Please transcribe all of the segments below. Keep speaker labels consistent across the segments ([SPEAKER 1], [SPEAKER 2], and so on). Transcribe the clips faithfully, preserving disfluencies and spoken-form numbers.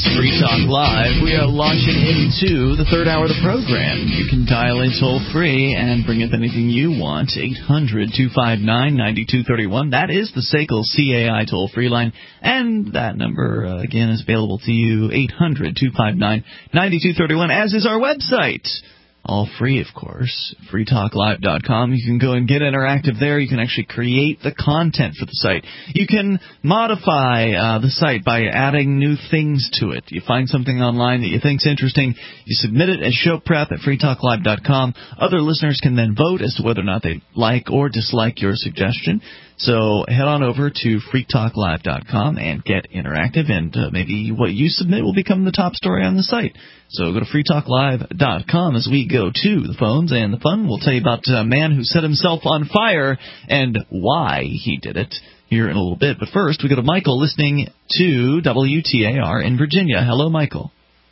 [SPEAKER 1] Free Talk Live. We are launching into the third hour of the program. You can dial in toll-free and bring up anything you want. eight hundred, two five nine, nine two three one. That is the S A C L C A I toll-free line. And that number, uh, again, is available to you, eight hundred, two five nine, nine two three one, as is our website. All free, of course, free talk live dot com. You can go and get interactive there. You can actually create the content for the site. You can modify uh, the site by adding new things to it. You find something online that you think's interesting, you submit it as show prep at free talk live dot com. Other listeners can then vote as to whether or not they like or dislike your suggestion. So head on over to free talk live dot com and get interactive, and uh, maybe what you submit will become the top story on the site. So go to free talk live dot com as we go to the phones and the fun. We'll tell you about a man who set himself on fire and why he did it here in a little bit. But first, we go to Michael listening to W T A R in Virginia. Hello, Michael.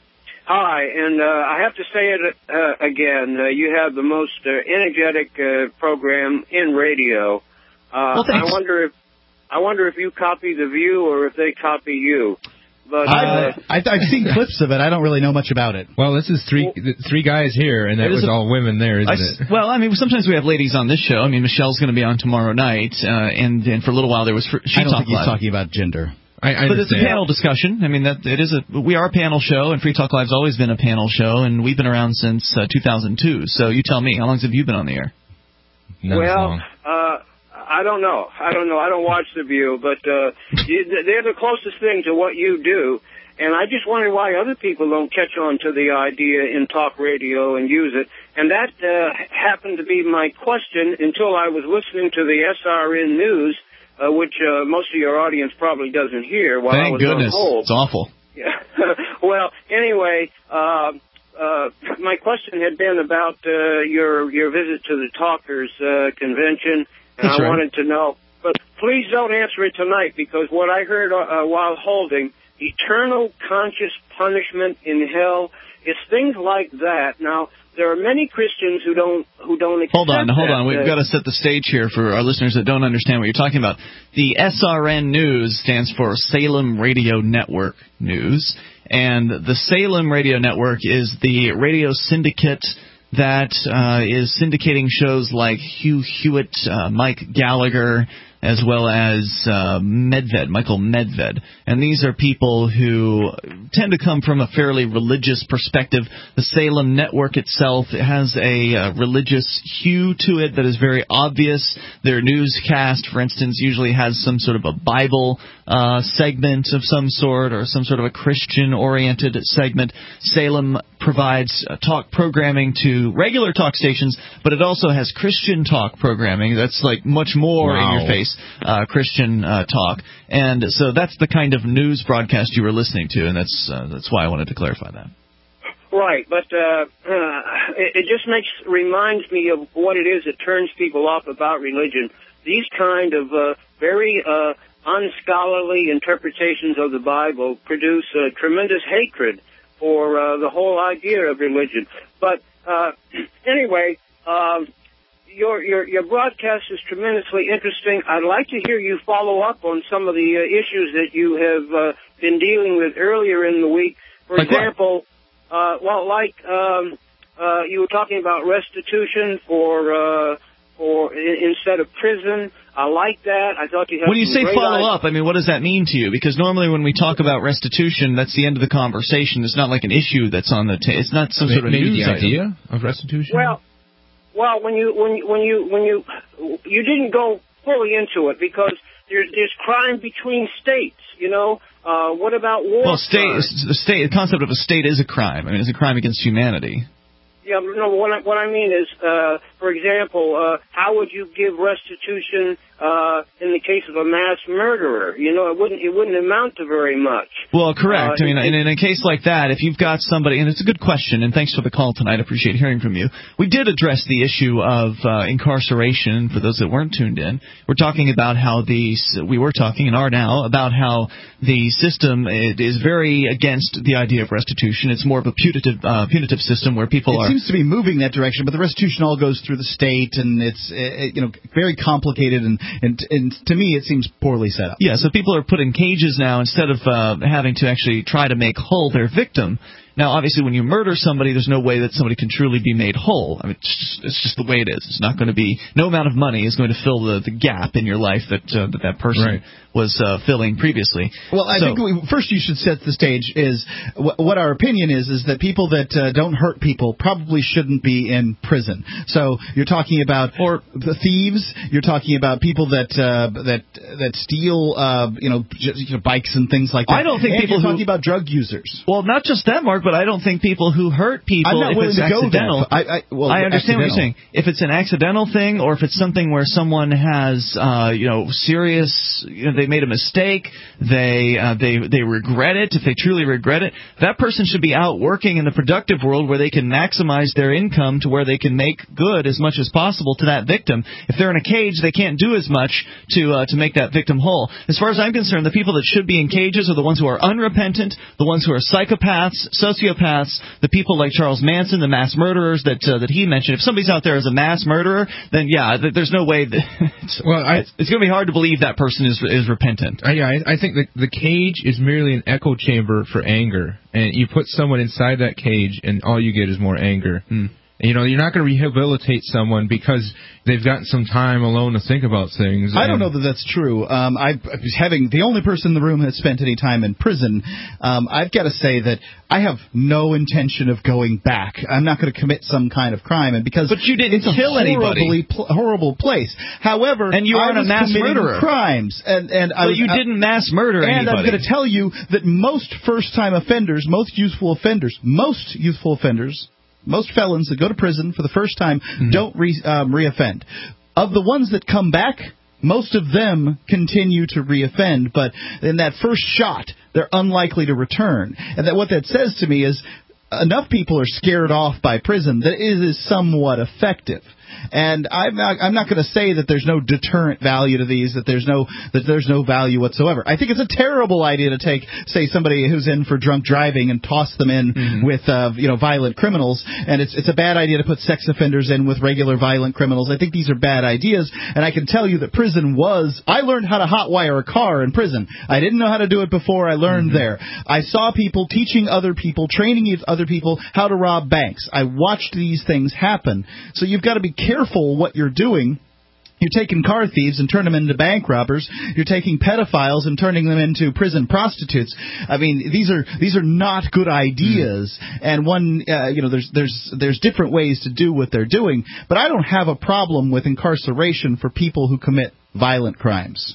[SPEAKER 2] Hi, and uh, I have to say it uh, again. Uh, you have the most uh, energetic uh, program in radio. Uh,
[SPEAKER 1] well, thanks.
[SPEAKER 2] I wonder if I wonder if you copy The View or if they copy you. But uh,
[SPEAKER 3] I've, I've seen clips of it. I don't really know much about it.
[SPEAKER 4] Well, this is three three guys here, and that was a, all women there, isn't
[SPEAKER 1] I,
[SPEAKER 4] it?
[SPEAKER 1] Well, I mean, sometimes we have ladies on this show. I mean, Michelle's going to be on tomorrow night, uh, and, and for a little while there was Free
[SPEAKER 3] I don't
[SPEAKER 1] Talk
[SPEAKER 3] think he's
[SPEAKER 1] Live.
[SPEAKER 3] talking about gender.
[SPEAKER 4] I, I
[SPEAKER 1] but it's a
[SPEAKER 4] understand.
[SPEAKER 1] panel discussion. I mean, that it is a we are a panel show, and Free Talk Live's always been a panel show, and we've been around since uh, two thousand two. So you tell me, how long have you been on the air?
[SPEAKER 4] Not
[SPEAKER 2] well,
[SPEAKER 4] as long.
[SPEAKER 2] uh, I don't know. I don't know. I don't watch The View, but uh, they're the closest thing to what you do. And I just wonder why other people don't catch on to the idea in talk radio and use it. And that uh, happened to be my question until I was listening to the S R N News, uh, which uh, most of your audience probably doesn't hear while
[SPEAKER 1] Thank
[SPEAKER 2] I was
[SPEAKER 1] goodness.
[SPEAKER 2] on hold.
[SPEAKER 1] It's awful.
[SPEAKER 2] Yeah. Well, anyway, uh, uh, my question had been about uh, your your visit to the Talkers uh, convention, and
[SPEAKER 1] That's
[SPEAKER 2] I
[SPEAKER 1] right.
[SPEAKER 2] wanted to know. But please don't answer it tonight, because what I heard uh, while holding, eternal conscious punishment in hell, it's things like that. Now, there are many Christians who don't who don't accept
[SPEAKER 1] Hold on, hold
[SPEAKER 2] that.
[SPEAKER 1] on. We've
[SPEAKER 2] Uh,
[SPEAKER 1] got to set the stage here for our listeners that don't understand what you're talking about. The S R N News stands for Salem Radio Network News, and the Salem Radio Network is the radio syndicate that uh, is syndicating shows like Hugh Hewitt, uh, Mike Gallagher, as well as uh, Medved, Michael Medved. And these are people who tend to come from a fairly religious perspective. The Salem Network itself has a uh, religious hue to it that is very obvious. Their newscast, for instance, usually has some sort of a Bible uh, segment of some sort, or some sort of a Christian-oriented segment. Salem provides uh, talk programming to regular talk stations, but it also has Christian talk programming that's like much more
[SPEAKER 4] Wow.
[SPEAKER 1] in your face. Uh, Christian uh, talk, and so that's the kind of news broadcast you were listening to, and that's uh, that's why I wanted to clarify that.
[SPEAKER 2] Right, but uh, uh, it, it just makes reminds me of what it is that turns people off about religion. These kind of uh, very uh, unscholarly interpretations of the Bible produce uh, tremendous hatred for uh, the whole idea of religion. But uh, anyway. Um, Your, your your broadcast is tremendously interesting. I'd like to hear you follow up on some of the uh, issues that you have uh, been dealing with earlier in the week. For
[SPEAKER 1] Like what?
[SPEAKER 2] example, uh, well, like um, uh, you were talking about restitution for uh, for I- instead of prison. I like that. I thought you had.
[SPEAKER 1] When you
[SPEAKER 2] some
[SPEAKER 1] say
[SPEAKER 2] great
[SPEAKER 1] follow
[SPEAKER 2] ideas.
[SPEAKER 1] up, I mean, what does that mean to you? Because normally when we talk about restitution, that's the end of the conversation. It's not like an issue that's on the ta- it's not some sort of
[SPEAKER 4] Maybe
[SPEAKER 1] news
[SPEAKER 4] the
[SPEAKER 1] item.
[SPEAKER 4] idea of restitution?
[SPEAKER 2] Well, well, when you when you, when you when you you didn't go fully into it, because there's there's crime between states. You know, uh, what about war?
[SPEAKER 1] Well, state
[SPEAKER 2] crimes?
[SPEAKER 1] the state the concept of a state is a crime. I mean, it's a crime against humanity.
[SPEAKER 2] Yeah, no. What I, what I mean is, uh, for example, uh, how would you give restitution uh, in the case of a mass murderer? You know, it wouldn't it wouldn't amount to very much.
[SPEAKER 1] Well, correct.
[SPEAKER 2] Uh,
[SPEAKER 1] I mean, in, in a case like that, if you've got somebody, and it's a good question, and thanks for the call tonight. I appreciate hearing from you. We did address the issue of uh, incarceration for those that weren't tuned in. We're talking about how the we were talking and are now about how the system is very against the idea of restitution. It's more of a punitive uh, punitive system where people
[SPEAKER 3] It
[SPEAKER 1] are.
[SPEAKER 3] seems to be moving that direction, but the restitution all goes through through the state, and it's it, you know very complicated, and, and and to me it seems poorly set up.
[SPEAKER 1] Yeah, so people are put in cages now instead of uh, having to actually try to make whole their victim. Now, obviously, when you murder somebody, there's no way that somebody can truly be made whole. I mean, it's just, it's just the way it is. It's not going to be – no amount of money is going to fill the, the gap in your life that uh, that, that person right. was uh, filling previously.
[SPEAKER 3] Well, I so, think we, first you should set the stage is – what our opinion is is that people that uh, don't hurt people probably shouldn't be in prison. So you're talking about or the thieves. You're talking about people that uh, that that steal uh, you, know, j- you know bikes and things like that.
[SPEAKER 1] I don't think
[SPEAKER 3] and
[SPEAKER 1] people
[SPEAKER 3] you're
[SPEAKER 1] who,
[SPEAKER 3] talking about drug users.
[SPEAKER 1] Well, not just that, Mark. But I don't think people who hurt people,
[SPEAKER 3] I'm not
[SPEAKER 1] if
[SPEAKER 3] willing
[SPEAKER 1] it's
[SPEAKER 3] to
[SPEAKER 1] accidental,
[SPEAKER 3] go there. I, I, well,
[SPEAKER 1] I understand
[SPEAKER 3] accidental.
[SPEAKER 1] what you're saying. If it's an accidental thing, or if it's something where someone has, uh, you know, serious, you know, they made a mistake, they uh, they they regret it. If they truly regret it, that person should be out working in the productive world where they can maximize their income to where they can make good as much as possible to that victim. If they're in a cage, they can't do as much to uh, to make that victim whole. As far as I'm concerned, the people that should be in cages are the ones who are unrepentant, the ones who are psychopaths, sociopaths, the people like Charles Manson, the mass murderers that uh, that he mentioned. If somebody's out there as a mass murderer, then yeah, th- there's no way that it's, well, I, it's, it's going to be hard to believe that person is is repentant.
[SPEAKER 4] Uh, yeah, I, I think the the cage is merely an echo chamber for anger, and you put someone inside that cage, and all you get is more anger. Hmm. You know, you're not going to rehabilitate someone because they've gotten some time alone to think about things.
[SPEAKER 3] I don't know that that's true. Um, I, having the only person in the room that's spent any time in prison, um, I've got to say that I have no intention of going back. I'm not going to commit some kind of crime, and because
[SPEAKER 1] but you didn't
[SPEAKER 3] it's a
[SPEAKER 1] kill anybody.
[SPEAKER 3] Pl- horrible place. However,
[SPEAKER 1] and you aren't
[SPEAKER 3] I was
[SPEAKER 1] a mass
[SPEAKER 3] committing
[SPEAKER 1] murderer.
[SPEAKER 3] Crimes, and and
[SPEAKER 1] but
[SPEAKER 3] I was,
[SPEAKER 1] you
[SPEAKER 3] I,
[SPEAKER 1] didn't mass murder
[SPEAKER 3] and
[SPEAKER 1] anybody.
[SPEAKER 3] And I'm going to tell you that most first-time offenders, most youthful offenders, most youthful offenders. Most felons that go to prison for the first time mm-hmm. don't re, um, reoffend. Of the ones that come back, most of them continue to reoffend, but in that first shot, they're unlikely to return. And that what that says to me is enough people are scared off by prison that it is somewhat effective. And I'm not, I'm not going to say that there's no deterrent value to these, that there's no that there's no value whatsoever. I think it's a terrible idea to take, say, somebody who's in for drunk driving and toss them in mm-hmm. with, uh, you know, violent criminals. And it's it's a bad idea to put sex offenders in with regular violent criminals. I think these are bad ideas. And I can tell you that prison was. I learned how to hotwire a car in prison. I didn't know how to do it before. I learned mm-hmm. there. I saw people teaching other people, training other people how to rob banks. I watched these things happen. So you've got to be careful what you're doing. You're taking car thieves and turning them into bank robbers. You're taking pedophiles and turning them into prison prostitutes. I mean, these are these are not good ideas. Mm. And one, uh, you know, there's there's there's different ways to do what they're doing. But I don't have a problem with incarceration for people who commit violent crimes.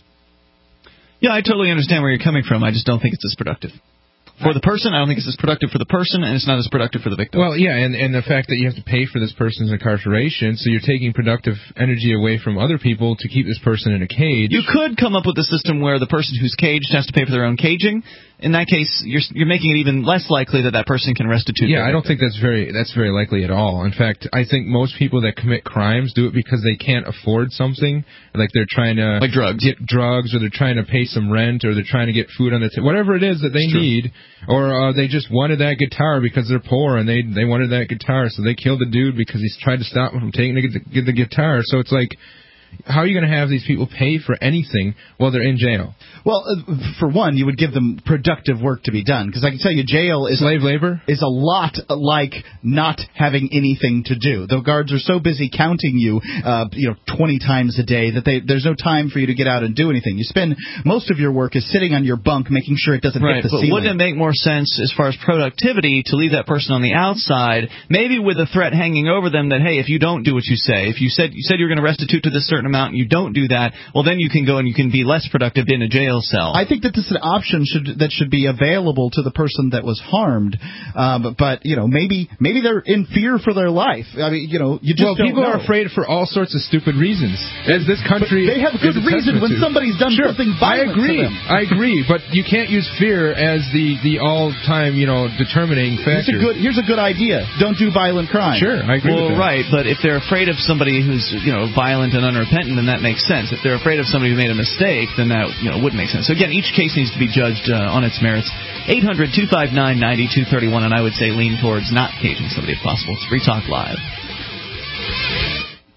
[SPEAKER 1] Yeah, I totally understand where you're coming from. I just don't think it's as productive. For the person, I don't think it's as productive for the person, and it's not as productive for the victim.
[SPEAKER 4] Well, yeah, and, and the fact that you have to pay for this person's incarceration, so you're taking productive energy away from other people to keep this person in a cage.
[SPEAKER 1] You could come up with a system where the person who's caged has to pay for their own caging. In that case, you're you're making it even less likely that that person can restitute.
[SPEAKER 4] Yeah, I don't think that's very that's very likely at all. In fact, I think most people that commit crimes do it because they can't afford something, like they're trying to
[SPEAKER 1] like drugs,
[SPEAKER 4] get drugs, or they're trying to pay some rent, or they're trying to get food on the table, whatever it is that they need, or uh, they just wanted that guitar because they're poor and they they wanted that guitar, so they killed the dude because he's tried to stop them from taking the, get the guitar. So it's like, how are you going to have these people pay for anything while they're in jail?
[SPEAKER 3] Well, uh, for one, you would give them productive work to be done, because I can tell you jail is
[SPEAKER 4] slave labor
[SPEAKER 3] is a lot like not having anything to do. The guards are so busy counting you, uh, you know, twenty times a day that they, there's no time for you to get out and do anything. You spend most of your work is sitting on your bunk making sure it doesn't
[SPEAKER 1] right,
[SPEAKER 3] hit the
[SPEAKER 1] but
[SPEAKER 3] ceiling.
[SPEAKER 1] Wouldn't it make more sense as far as productivity to leave that person on the outside, maybe with a threat hanging over them that, hey, if you don't do what you say, if you said you said you're going to restitute to this certain amount and you don't do that, well, then you can go and you can be less productive in a jail cell.
[SPEAKER 3] I think that this is an option should, that should be available to the person that was harmed. Um, but, you know, maybe maybe they're in fear for their life. I mean, you know, you just
[SPEAKER 4] well,
[SPEAKER 3] don't
[SPEAKER 4] people
[SPEAKER 3] know.
[SPEAKER 4] are afraid for all sorts of stupid reasons. As this country,
[SPEAKER 3] but they have good reason when somebody's done
[SPEAKER 4] sure,
[SPEAKER 3] something violent
[SPEAKER 4] I agree.
[SPEAKER 3] to them.
[SPEAKER 4] I agree, but you can't use fear as the, the all-time, you know, determining factor.
[SPEAKER 3] Here's a good, here's a good idea. Don't do violent crime.
[SPEAKER 4] Sure, I agree
[SPEAKER 1] well,
[SPEAKER 4] with that.
[SPEAKER 1] right, but if they're afraid of somebody who's, you know, violent and unrepentant, then that makes sense. If they're afraid of somebody who made a mistake, then that, you know, wouldn't make sense. So again, each case needs to be judged uh, on its merits. eight hundred two five nine nine two three one, and I would say lean towards not caging somebody if possible. It's Free Talk Live.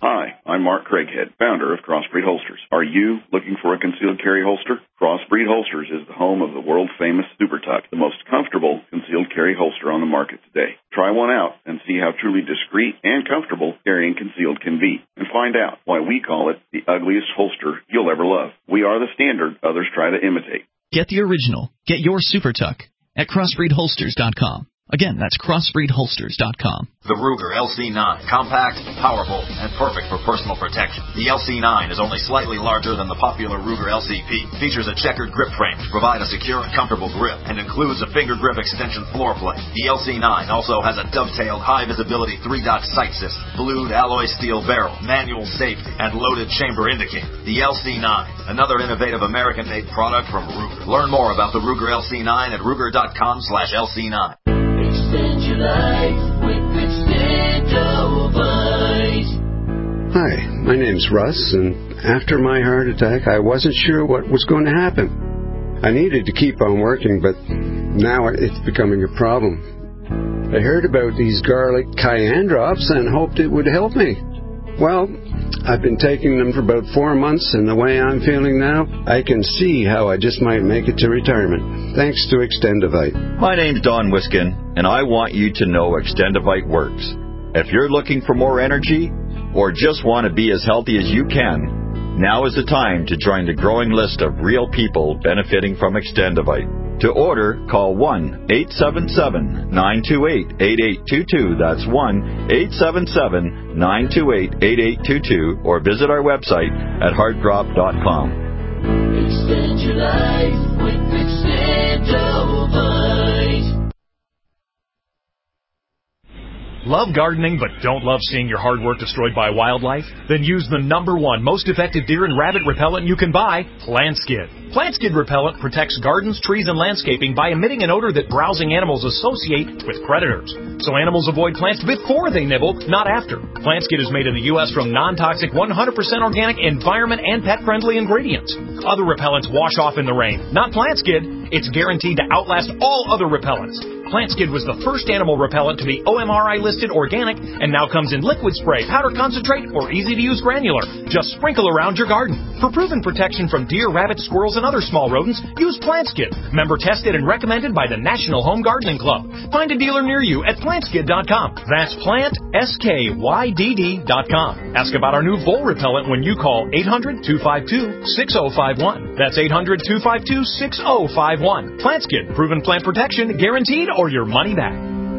[SPEAKER 5] I'm Mark Craighead, founder of Crossbreed Holsters. Are you looking for a concealed carry holster? Crossbreed Holsters is the home of the world-famous Super Tuck, the most comfortable concealed carry holster on the market today. Try one out and see how truly discreet and comfortable carrying concealed can be, and find out why we call it the ugliest holster you'll ever love. We are the standard others try to imitate.
[SPEAKER 1] Get the original. Get your Super Tuck at crossbreed holsters dot com. Again, that's crossbreed holsters dot com.
[SPEAKER 6] The Ruger L C nine. Compact, powerful, and perfect for personal protection. The L C nine is only slightly larger than the popular Ruger L C P. Features a checkered grip frame to provide a secure and comfortable grip, and includes a finger grip extension floor plate. The L C nine also has a dovetailed high-visibility three-dot sight system, blued alloy steel barrel, manual safety, and loaded chamber indicator. The L C nine, another innovative American-made product from Ruger. Learn more about the Ruger L C nine at ruger dot com slash L C nine.
[SPEAKER 7] Extend your life with Extendovite.
[SPEAKER 8] Hi, my name's Russ, and after my heart attack, I wasn't sure what was going to happen. I needed to keep on working, but now it's becoming a problem. I heard about these garlic cayenne drops and hoped it would help me. Well, I've been taking them for about four months, and the way I'm feeling now, I can see how I just might make it to retirement, thanks to Extendovite.
[SPEAKER 9] My name's Don Wiskin, and I want you to know Extendovite works. If you're looking for more energy, or just want to be as healthy as you can, now is the time to join the growing list of real people benefiting from Extendovite. To order, call one eight seven seven, nine two eight, eight eight two two. That's one eight seven seven, nine two eight, eight eight two two, or visit our website at heartdrop dot com.
[SPEAKER 7] Extend your life with Extendovite.
[SPEAKER 10] Love gardening but don't love seeing your hard work destroyed by wildlife? Then use the number one most effective deer and rabbit repellent you can buy, PlantSkid. PlantSkid repellent protects gardens, trees, and landscaping by emitting an odor that browsing animals associate with predators. So animals avoid plants before they nibble, not after. PlantSkid is made in the U S from non-toxic, one hundred percent organic, environment, and pet-friendly ingredients. Other repellents wash off in the rain. Not PlantSkid. It's guaranteed to outlast all other repellents. PlantSkid was the first animal repellent to be O M R I listed organic and now comes in liquid spray, powder concentrate, or easy-to-use granular. Just sprinkle around your garden. For proven protection from deer, rabbits, squirrels, and other small rodents, use PlantSkid. Member tested and recommended by the National Home Gardening Club. Find a dealer near you at plant skid dot com. That's plant, S K Y D D dot com. Ask about our new vole repellent when you call eight hundred, two five two, six oh five one. That's eight hundred, two five two, six oh five one. PlantSkid. Proven plant protection, guaranteed, or your money back.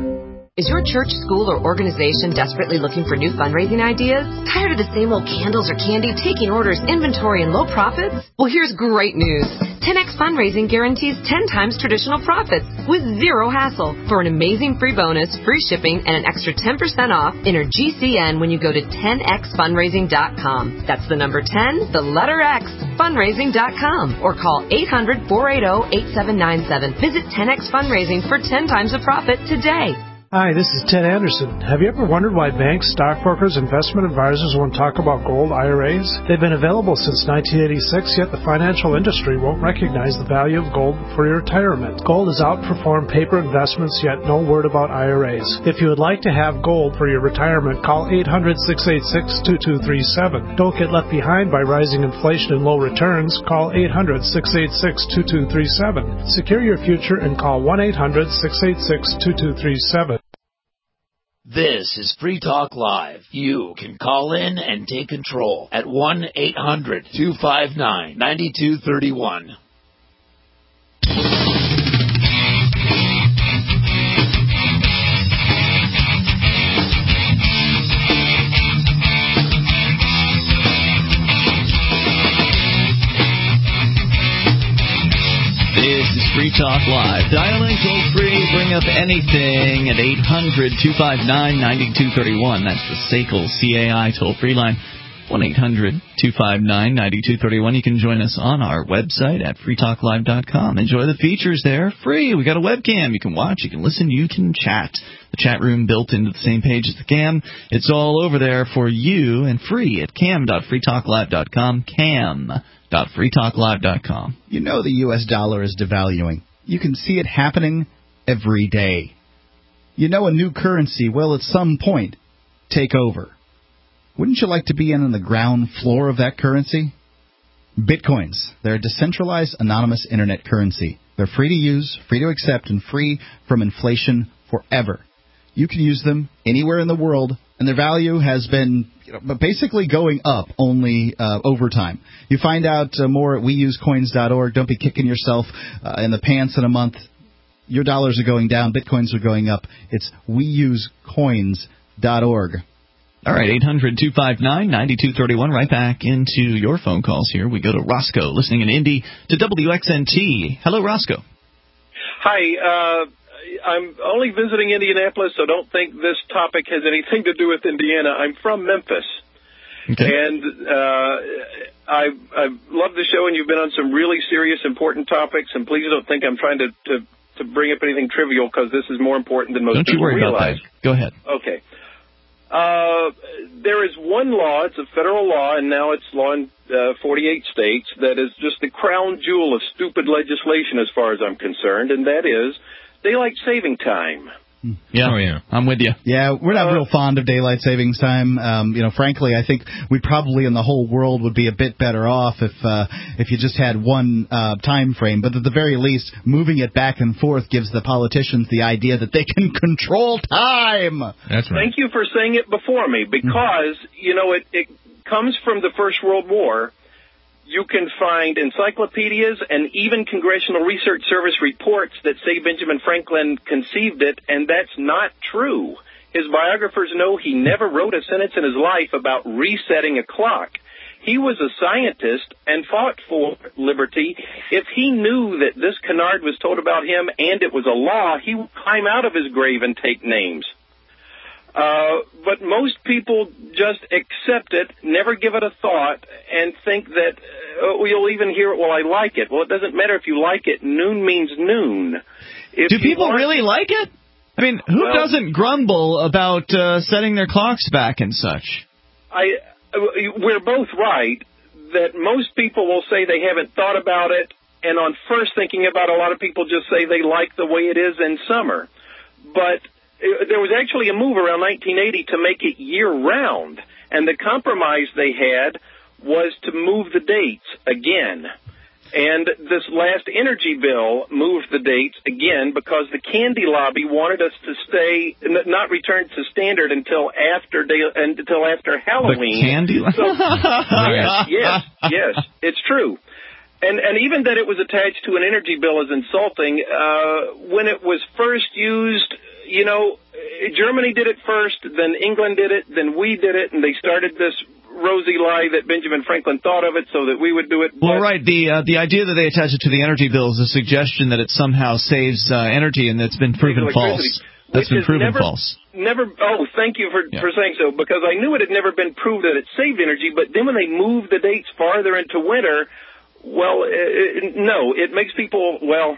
[SPEAKER 11] Is your church, school, or organization desperately looking for new fundraising ideas? Tired of the same old candles or candy, taking orders, inventory, and low profits? Well, here's great news. ten X Fundraising guarantees ten times traditional profits with zero hassle. For an amazing free bonus, free shipping, and an extra ten percent off, enter G C N when you go to ten x fundraising dot com. That's the number ten, the letter X, fundraising dot com. Or call eight hundred, four eight zero, eight seven nine seven. Visit ten X Fundraising for ten times the profit today.
[SPEAKER 12] Hi, this is Ted Anderson. Have you ever wondered why banks, stockbrokers, investment advisors won't talk about gold I R As? They've been available since nineteen eighty-six, yet the financial industry won't recognize the value of gold for your retirement. Gold has outperformed paper investments, yet no word about I R As. If you would like to have gold for your retirement, call eight hundred, six eight six, two two three seven. Don't get left behind by rising inflation and low returns. Call eight hundred, six eight six, two two three seven. Secure your future and call one eight hundred, six eight six, two two three seven.
[SPEAKER 13] This is Free Talk Live. You can call in and take control at one eight hundred, two five nine, nine two three one.
[SPEAKER 1] This is Free Talk Live. Dial in toll free. Bring up anything at eight hundred, two five nine, nine two three one. That's the S A C L C A I toll-free line. one eight hundred, two five nine, nine two three one. You can join us on our website at free talk live dot com. Enjoy the features there. Free. We got a webcam. You can watch. You can listen. You can chat. The chat room built into the same page as the cam. It's all over there for you and free at cam dot free talk live dot com. cam dot free talk live dot com.
[SPEAKER 3] You know the U S dollar is devaluing. You can see it happening every day. You know a new currency will at some point take over. Wouldn't you like to be in on the ground floor of that currency? Bitcoins. They're a decentralized, anonymous internet currency. They're free to use, free to accept, and free from inflation forever. You can use them anywhere in the world, and their value has been you know, basically going up only uh, over time. You find out uh, more at we use coins dot org. Don't be kicking yourself uh, in the pants in a month. Your dollars are going down. Bitcoins are going up. It's we use coins dot org.
[SPEAKER 1] All right, eight hundred two five nine nine two three one. Right back into your phone calls here. We go to Roscoe, listening in Indy to W X N T. Hello, Roscoe.
[SPEAKER 14] Hi. Uh, I'm only visiting Indianapolis, so don't think this topic has anything to do with Indiana. I'm from Memphis. Okay. And uh, I, I love the show, and you've been on some really serious, important topics. And please don't think I'm trying to, to, to bring up anything trivial, because this is more important than most
[SPEAKER 1] don't
[SPEAKER 14] people
[SPEAKER 1] you worry
[SPEAKER 14] realize.
[SPEAKER 1] About that. Go ahead.
[SPEAKER 14] Okay. Uh, there is one law, it's a federal law, and now it's law in uh, forty-eight states, that is just the crown jewel of stupid legislation as far as I'm concerned, and that is daylight saving time.
[SPEAKER 1] Yeah, oh, yeah, I'm with you.
[SPEAKER 3] Yeah, we're not
[SPEAKER 14] uh,
[SPEAKER 3] real fond of daylight savings time. Um, you know, frankly, I think we probably in the whole world would be a bit better off if uh, if you just had one uh, time frame. But at the very least, moving it back and forth gives the politicians the idea that they can control time.
[SPEAKER 4] That's right.
[SPEAKER 14] Thank you for saying it before me, because, you know, it, it comes from the First World War. You can find encyclopedias and even Congressional Research Service reports that say Benjamin Franklin conceived it, and that's not true. His biographers know he never wrote a sentence in his life about resetting a clock. He was a scientist and fought for liberty. If he knew that this canard was told about him and it was a law, he would climb out of his grave and take names. Uh, but most people just accept it, never give it a thought, and think that, uh, you'll even hear it, well, I like it. Well, it doesn't matter if you like it. Noon means noon. If
[SPEAKER 1] Do people
[SPEAKER 14] want,
[SPEAKER 1] really like it? I mean, who
[SPEAKER 14] well,
[SPEAKER 1] doesn't grumble about uh, setting their clocks back and such?
[SPEAKER 14] I, we're both right that most people will say they haven't thought about it, and on first thinking about it, a lot of people just say they like the way it is in summer. But there was actually a move around nineteen eighty to make it year-round, and the compromise they had was to move the dates again. And this last energy bill moved the dates again because the candy lobby wanted us to stay, not return to standard until after day, until after Halloween.
[SPEAKER 1] The candy lobby?
[SPEAKER 14] So, yes, yes, yes, it's true. And and even that it was attached to an energy bill is insulting. Uh, when it was first used, you know, Germany did it first, then England did it, then we did it, and they started this rosy lie that Benjamin Franklin thought of it so that we would do it.
[SPEAKER 1] Well, right. The uh, the idea that they attach it to the energy bill is a suggestion that it somehow saves uh, energy, and that's been proven false. That's been proven
[SPEAKER 14] never,
[SPEAKER 1] false.
[SPEAKER 14] Never. Oh, thank you for, yeah. for saying so, because I knew it had never been proved that it saved energy, but then when they moved the dates farther into winter, well, it, no, it makes people, well,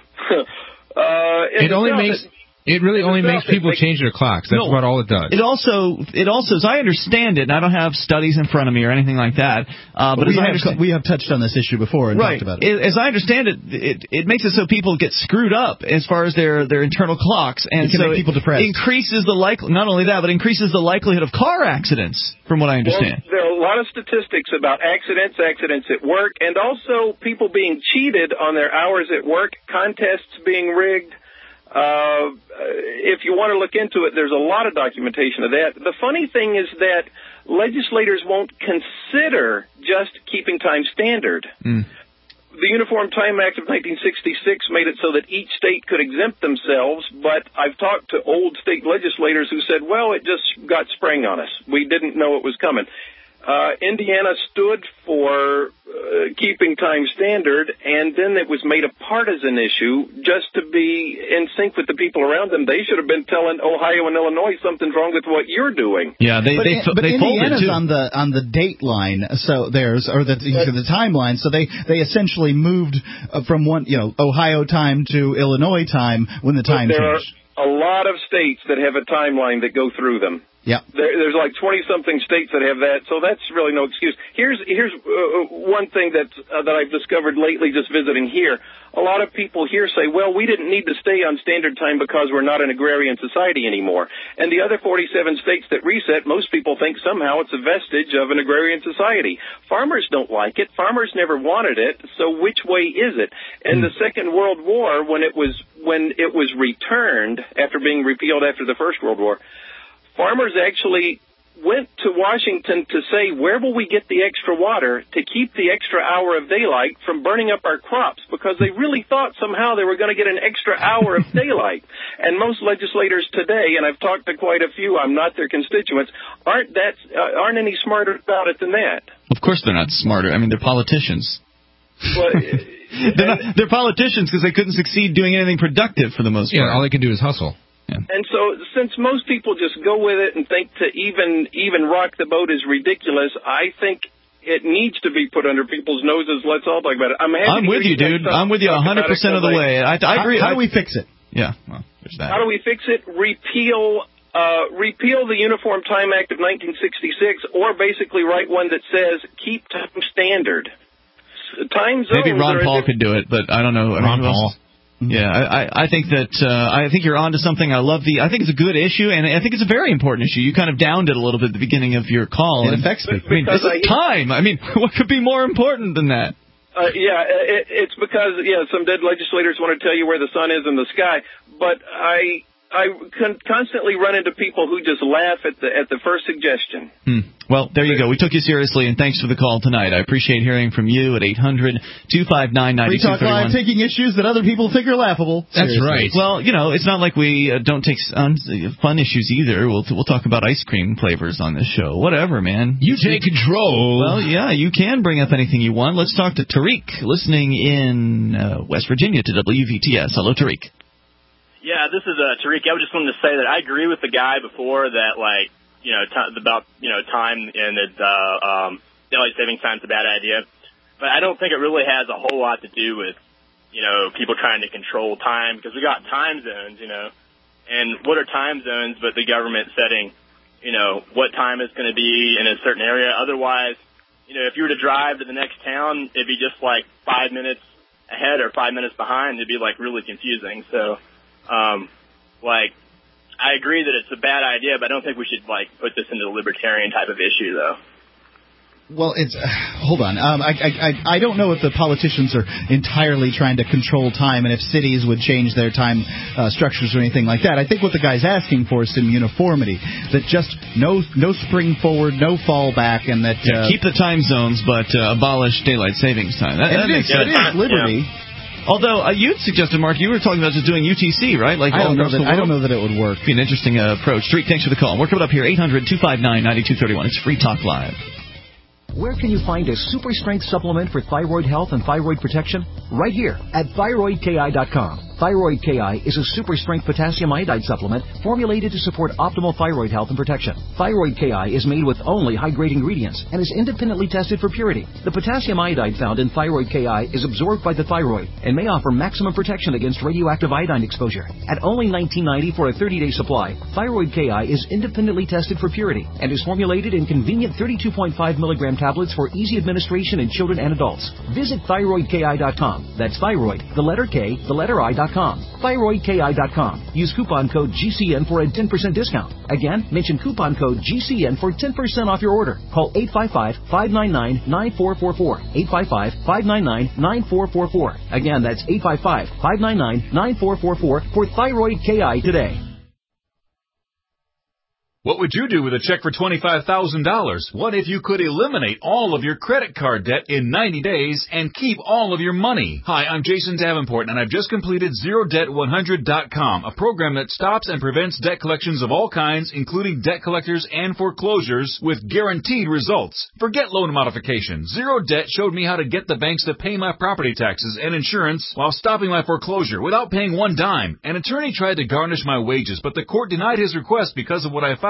[SPEAKER 14] uh,
[SPEAKER 4] it only South, makes... It, It really only makes people change their clocks. That's no, about all it does.
[SPEAKER 1] It also, it also, as I understand it, and I don't have studies in front of me or anything like that, uh, but, but
[SPEAKER 3] we,
[SPEAKER 1] as
[SPEAKER 3] have, we have touched on this issue before and
[SPEAKER 1] right.
[SPEAKER 3] talked about it.
[SPEAKER 1] As I understand it, it, it makes it so people get screwed up as far as their, their internal clocks, and
[SPEAKER 3] it can
[SPEAKER 1] so
[SPEAKER 3] make people depressed.
[SPEAKER 1] It increases the like, not only that, but increases the likelihood of car accidents, from what I understand.
[SPEAKER 14] Well, there are a lot of statistics about accidents, accidents at work, and also people being cheated on their hours at work, contests being rigged. Uh, if you want to look into it, there's a lot of documentation of that. The funny thing is that legislators won't consider just keeping time standard. Mm. The Uniform Time Act of nineteen sixty-six made it so that each state could exempt themselves, but I've talked to old state legislators who said, well, it just got sprung on us. We didn't know it was coming. Uh, Indiana stood for uh, keeping time standard, and then it was made a partisan issue just to be in sync with the people around them. They should have been telling Ohio and Illinois something's wrong with what you're doing.
[SPEAKER 1] Yeah, they
[SPEAKER 3] but,
[SPEAKER 1] they,
[SPEAKER 3] but
[SPEAKER 1] they
[SPEAKER 3] Indiana's
[SPEAKER 1] folded too.
[SPEAKER 3] on the on the date line, so there's or the the timeline. So they they essentially moved from one you know Ohio time to Illinois time when the time
[SPEAKER 14] but there
[SPEAKER 3] changed.
[SPEAKER 14] Are a lot of states that have a timeline that go through them.
[SPEAKER 3] Yeah.
[SPEAKER 14] There, there's like twenty-something states that have that, so that's really no excuse. Here's here's uh, one thing that uh, that I've discovered lately just visiting here. A lot of people here say, well, we didn't need to stay on standard time because we're not an agrarian society anymore. And the other forty-seven states that reset, most people think somehow it's a vestige of an agrarian society. Farmers don't like it. Farmers never wanted it, so which way is it? In the Second World War, when it was when it was returned after being repealed after the First World War, farmers actually went to Washington to say, where will we get the extra water to keep the extra hour of daylight from burning up our crops? Because they really thought somehow they were going to get an extra hour of daylight. And most legislators today, and I've talked to quite a few, I'm not their constituents, aren't that uh, aren't any smarter about it than that.
[SPEAKER 1] Of course they're not smarter. I mean, they're politicians.
[SPEAKER 14] Well,
[SPEAKER 1] they're, not, they're politicians because they couldn't succeed doing anything productive for the most part.
[SPEAKER 4] Yeah, all they can do is hustle.
[SPEAKER 1] Yeah.
[SPEAKER 14] And so, since most people just go with it and think to even even rock the boat is ridiculous, I think it needs to be put under people's noses. Let's all talk about it. I'm, happy
[SPEAKER 1] I'm with you, dude. I'm with you one hundred percent of the way. I, I agree.
[SPEAKER 3] How, how
[SPEAKER 1] I,
[SPEAKER 3] do we fix it?
[SPEAKER 1] Yeah, well, there's that.
[SPEAKER 14] How do we fix it? Repeal uh, repeal the Uniform Time Act of nineteen sixty-six, or basically write one that says keep time standard. Time zones.
[SPEAKER 1] Maybe Ron Paul
[SPEAKER 14] a,
[SPEAKER 1] could do it, but I don't know.
[SPEAKER 4] Ron Paul.
[SPEAKER 1] Yeah, I, I think that uh, I think you're onto something. I love the. I think it's a good issue, and I think it's a very important issue. You kind of downed it a little bit at the beginning of your call.
[SPEAKER 3] It
[SPEAKER 1] and,
[SPEAKER 3] affects me.
[SPEAKER 1] I mean, this is time. I mean, what could be more important than that?
[SPEAKER 14] Uh, yeah, it, it's because yeah, some dead legislators want to tell you where the sun is in the sky, but I. I con- constantly run into people who just laugh at the at the first suggestion.
[SPEAKER 1] Hmm. Well, there you go. We took you seriously, and thanks for the call tonight. I appreciate hearing from you at eight hundred two five nine nine two three one.
[SPEAKER 3] Free Talk Live, taking issues that other people think are laughable.
[SPEAKER 4] That's seriously. Right.
[SPEAKER 1] Well, you know, it's not like we uh, don't take un- fun issues either. We'll we'll talk about ice cream flavors on this show. Whatever, man.
[SPEAKER 4] You take control.
[SPEAKER 1] Well, yeah, you can bring up anything you want. Let's talk to Tariq, listening in uh, West Virginia to W V T S. Hello, Tariq.
[SPEAKER 15] Yeah, this is uh, Tariq. I was just wanted to say that I agree with the guy before that, like, you know, t- about, you know, time and that uh, um, daylight savings time is a bad idea. But I don't think it really has a whole lot to do with, you know, people trying to control time, because we got time zones, you know. And what are time zones but the government setting, you know, what time it's going to be in a certain area? Otherwise, you know, if you were to drive to the next town, it'd be just like five minutes ahead or five minutes behind. It'd be, like, really confusing. So... Um, like, I agree that it's a bad idea, but I don't think we should, like, put this into the libertarian type of issue, though.
[SPEAKER 3] Well, it's uh, hold on. Um, I, I I don't know if the politicians are entirely trying to control time, and if cities would change their time uh, structures or anything like that. I think what the guy's asking for is some uniformity, that just no no spring forward, no fall back, and that uh,
[SPEAKER 1] yeah, keep the time zones, but uh, abolish daylight savings time. That, that makes sense.
[SPEAKER 3] It is liberty.
[SPEAKER 1] Yeah. Although uh, you suggested, Mark, you were talking about just doing U T C, right? Like
[SPEAKER 3] I don't know that
[SPEAKER 1] I
[SPEAKER 3] don't know that it would work.
[SPEAKER 1] Be an interesting uh, approach. Tariq, thanks for the call. We're coming up here, eight hundred two five nine nine two three one. It's Free Talk Live.
[SPEAKER 16] Where can you find a super strength supplement for thyroid health and thyroid protection? Right here at thyroid K I dot com. Thyroid K I is a super strength potassium iodide supplement formulated to support optimal thyroid health and protection. Thyroid K I is made with only high-grade ingredients and is independently tested for purity. The potassium iodide found in Thyroid K I is absorbed by the thyroid and may offer maximum protection against radioactive iodine exposure. At only nineteen ninety dollars for a thirty-day supply, Thyroid K I is independently tested for purity and is formulated in convenient thirty-two point five milligram tablets for easy administration in children and adults. Visit thyroid K I dot com. That's thyroid, the letter K, the letter I dot com. thyroid K I dot com. Use coupon code G C N for a ten percent discount. Again, mention coupon code G C N for ten percent off your order. Call eight five five, five nine nine, nine four four four. eight five five, five nine nine, nine four four four. Again, that's eight five five, five nine nine, nine four four four for Thyroid K I today.
[SPEAKER 17] What would you do with a check for twenty-five thousand dollars? What if you could eliminate all of your credit card debt in ninety days and keep all of your money? Hi, I'm Jason Davenport, and I've just completed zero debt one hundred dot com, a program that stops and prevents debt collections of all kinds, including debt collectors and foreclosures, with guaranteed results. Forget loan modification. Zero Debt showed me how to get the banks to pay my property taxes and insurance while stopping my foreclosure without paying one dime. An attorney tried to garnish my wages, but the court denied his request because of what I filed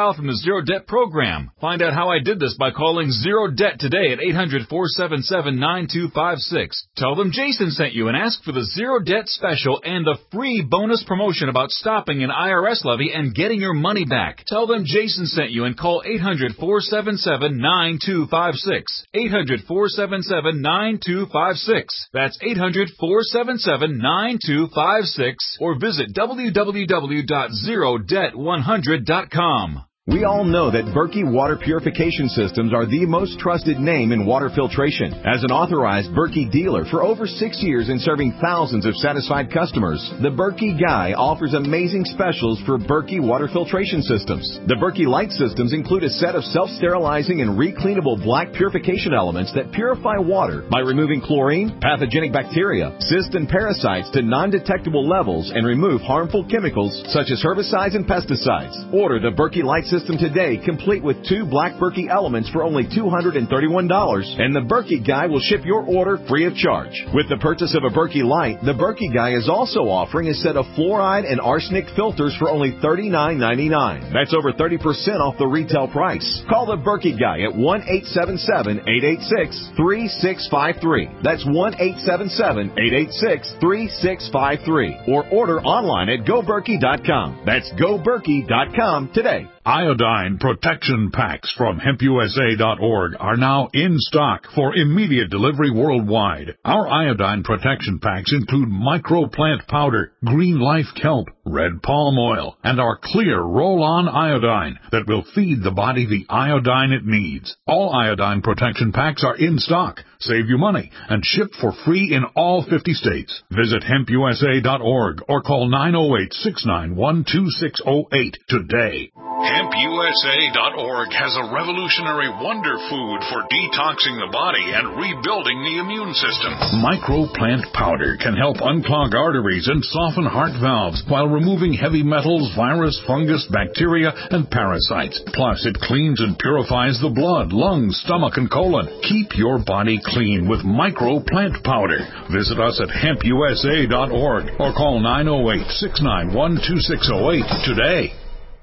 [SPEAKER 17] trial from the Zero Debt program. Find out how I did this by calling Zero Debt today at eight hundred, four seven seven, nine two five six. Tell them Jason sent you and ask for the Zero Debt special and the free bonus promotion about stopping an I R S levy and getting your money back. Tell them Jason sent you and call eight hundred, four seven seven, nine two five six. eight hundred, four seven seven, nine two five six. That's eight hundred, four seven seven, nine two five six or visit w w w dot zero debt one hundred dot com.
[SPEAKER 18] We all know that Berkey Water Purification Systems are the most trusted name in water filtration. As an authorized Berkey dealer for over six years and serving thousands of satisfied customers, the Berkey Guy offers amazing specials for Berkey Water Filtration Systems. The Berkey Light Systems include a set of self-sterilizing and recleanable black purification elements that purify water by removing chlorine, pathogenic bacteria, cysts, and parasites to non-detectable levels and remove harmful chemicals such as herbicides and pesticides. Order the Berkey Light System today, complete with two black Berkey elements for only two hundred thirty-one dollars, and the Berkey Guy will ship your order free of charge. With the purchase of a Berkey Light, the Berkey Guy is also offering a set of fluoride and arsenic filters for only thirty-nine ninety-nine. That's over thirty percent off the retail price. Call the Berkey Guy at one eight seven seven, eight eight six, three six five three. That's one eight seven seven, eight eight six, three six five three. Or order online at go berkey dot com. That's go berkey dot com today.
[SPEAKER 19] Iodine protection packs from hemp U S A dot org are now in stock for immediate delivery worldwide. Our iodine protection packs include microplant powder, green life kelp, red palm oil, and our clear roll-on iodine that will feed the body the iodine it needs. All iodine protection packs are in stock. Save you money and ship for free in all fifty states. Visit hemp U S A dot org or call nine oh eight, six nine one, two six oh eight today. hemp U S A dot org has a revolutionary wonder food for detoxing the body and rebuilding the immune system. Microplant powder can help unclog arteries and soften heart valves while removing heavy metals, virus, fungus, bacteria, and parasites. Plus, it cleans and purifies the blood, lungs, stomach, and colon. Keep your body clean with Microplant powder. Visit us at hemp U S A dot org or call nine oh eight, six nine one, two six oh eight today.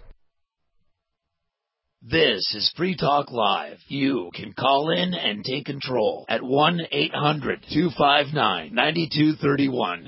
[SPEAKER 13] This is Free Talk Live. You can call in and take control at one eight hundred, two five nine, nine two three one.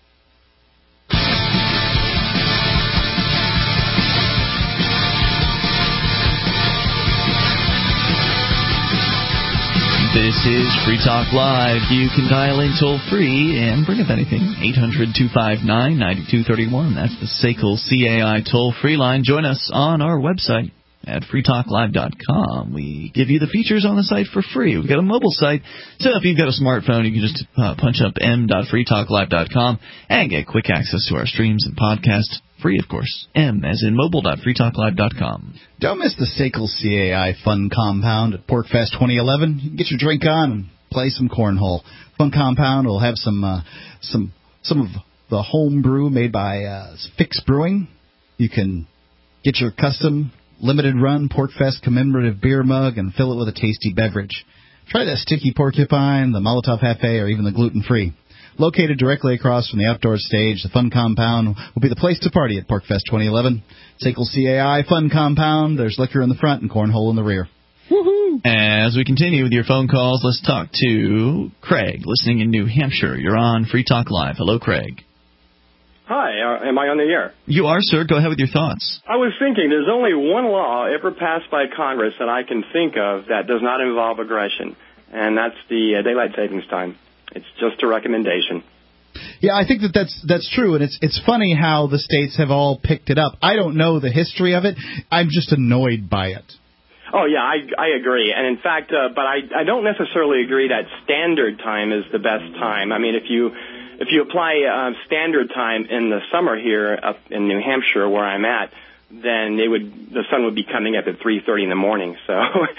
[SPEAKER 1] This is Free Talk Live. You can dial in toll free and bring up anything. eight hundred, two five nine, nine two three one. That's the S A C L C A I toll free line. Join us on our website at free talk live dot com. We give you the features on the site for free. We've got a mobile site, so if you've got a smartphone, you can just uh, punch up m dot free talk live dot com and get quick access to our streams and podcasts. Free, of course. M as in mobile dot free talk live dot com.
[SPEAKER 3] Don't miss the S A C L C A I Fun Compound at PorkFest twenty eleven. You can get your drink on and play some cornhole. Fun Compound will have some uh, some some of the home brew made by uh, Fix Brewing. You can get your custom limited run PorkFest commemorative beer mug and fill it with a tasty beverage. Try the sticky porcupine, the Molotov Hefe, or even the gluten-free. Located directly across from the outdoor stage, the Fun Compound will be the place to party at PorkFest twenty eleven. S A C L C A I Fun Compound. There's liquor in the front and cornhole in the rear.
[SPEAKER 1] Woohoo! As we continue with your phone calls, let's talk to Craig, listening in New Hampshire. You're on Free Talk Live. Hello, Craig.
[SPEAKER 20] Hi, uh, am I on the air?
[SPEAKER 1] You are, sir. Go ahead with your thoughts.
[SPEAKER 20] I was thinking there's only one law ever passed by Congress that I can think of that does not involve aggression, and that's the uh, daylight savings time. It's just a recommendation.
[SPEAKER 3] Yeah, I think that that's that's true, and it's it's funny how the states have all picked it up. I don't know the history of it. I'm just annoyed by it.
[SPEAKER 20] Oh, yeah, I, I agree. And in fact, uh, but I, I don't necessarily agree that standard time is the best time. I mean, if you if you apply uh, standard time in the summer here up in New Hampshire where I'm at, then they would the sun would be coming up at three thirty in the morning. So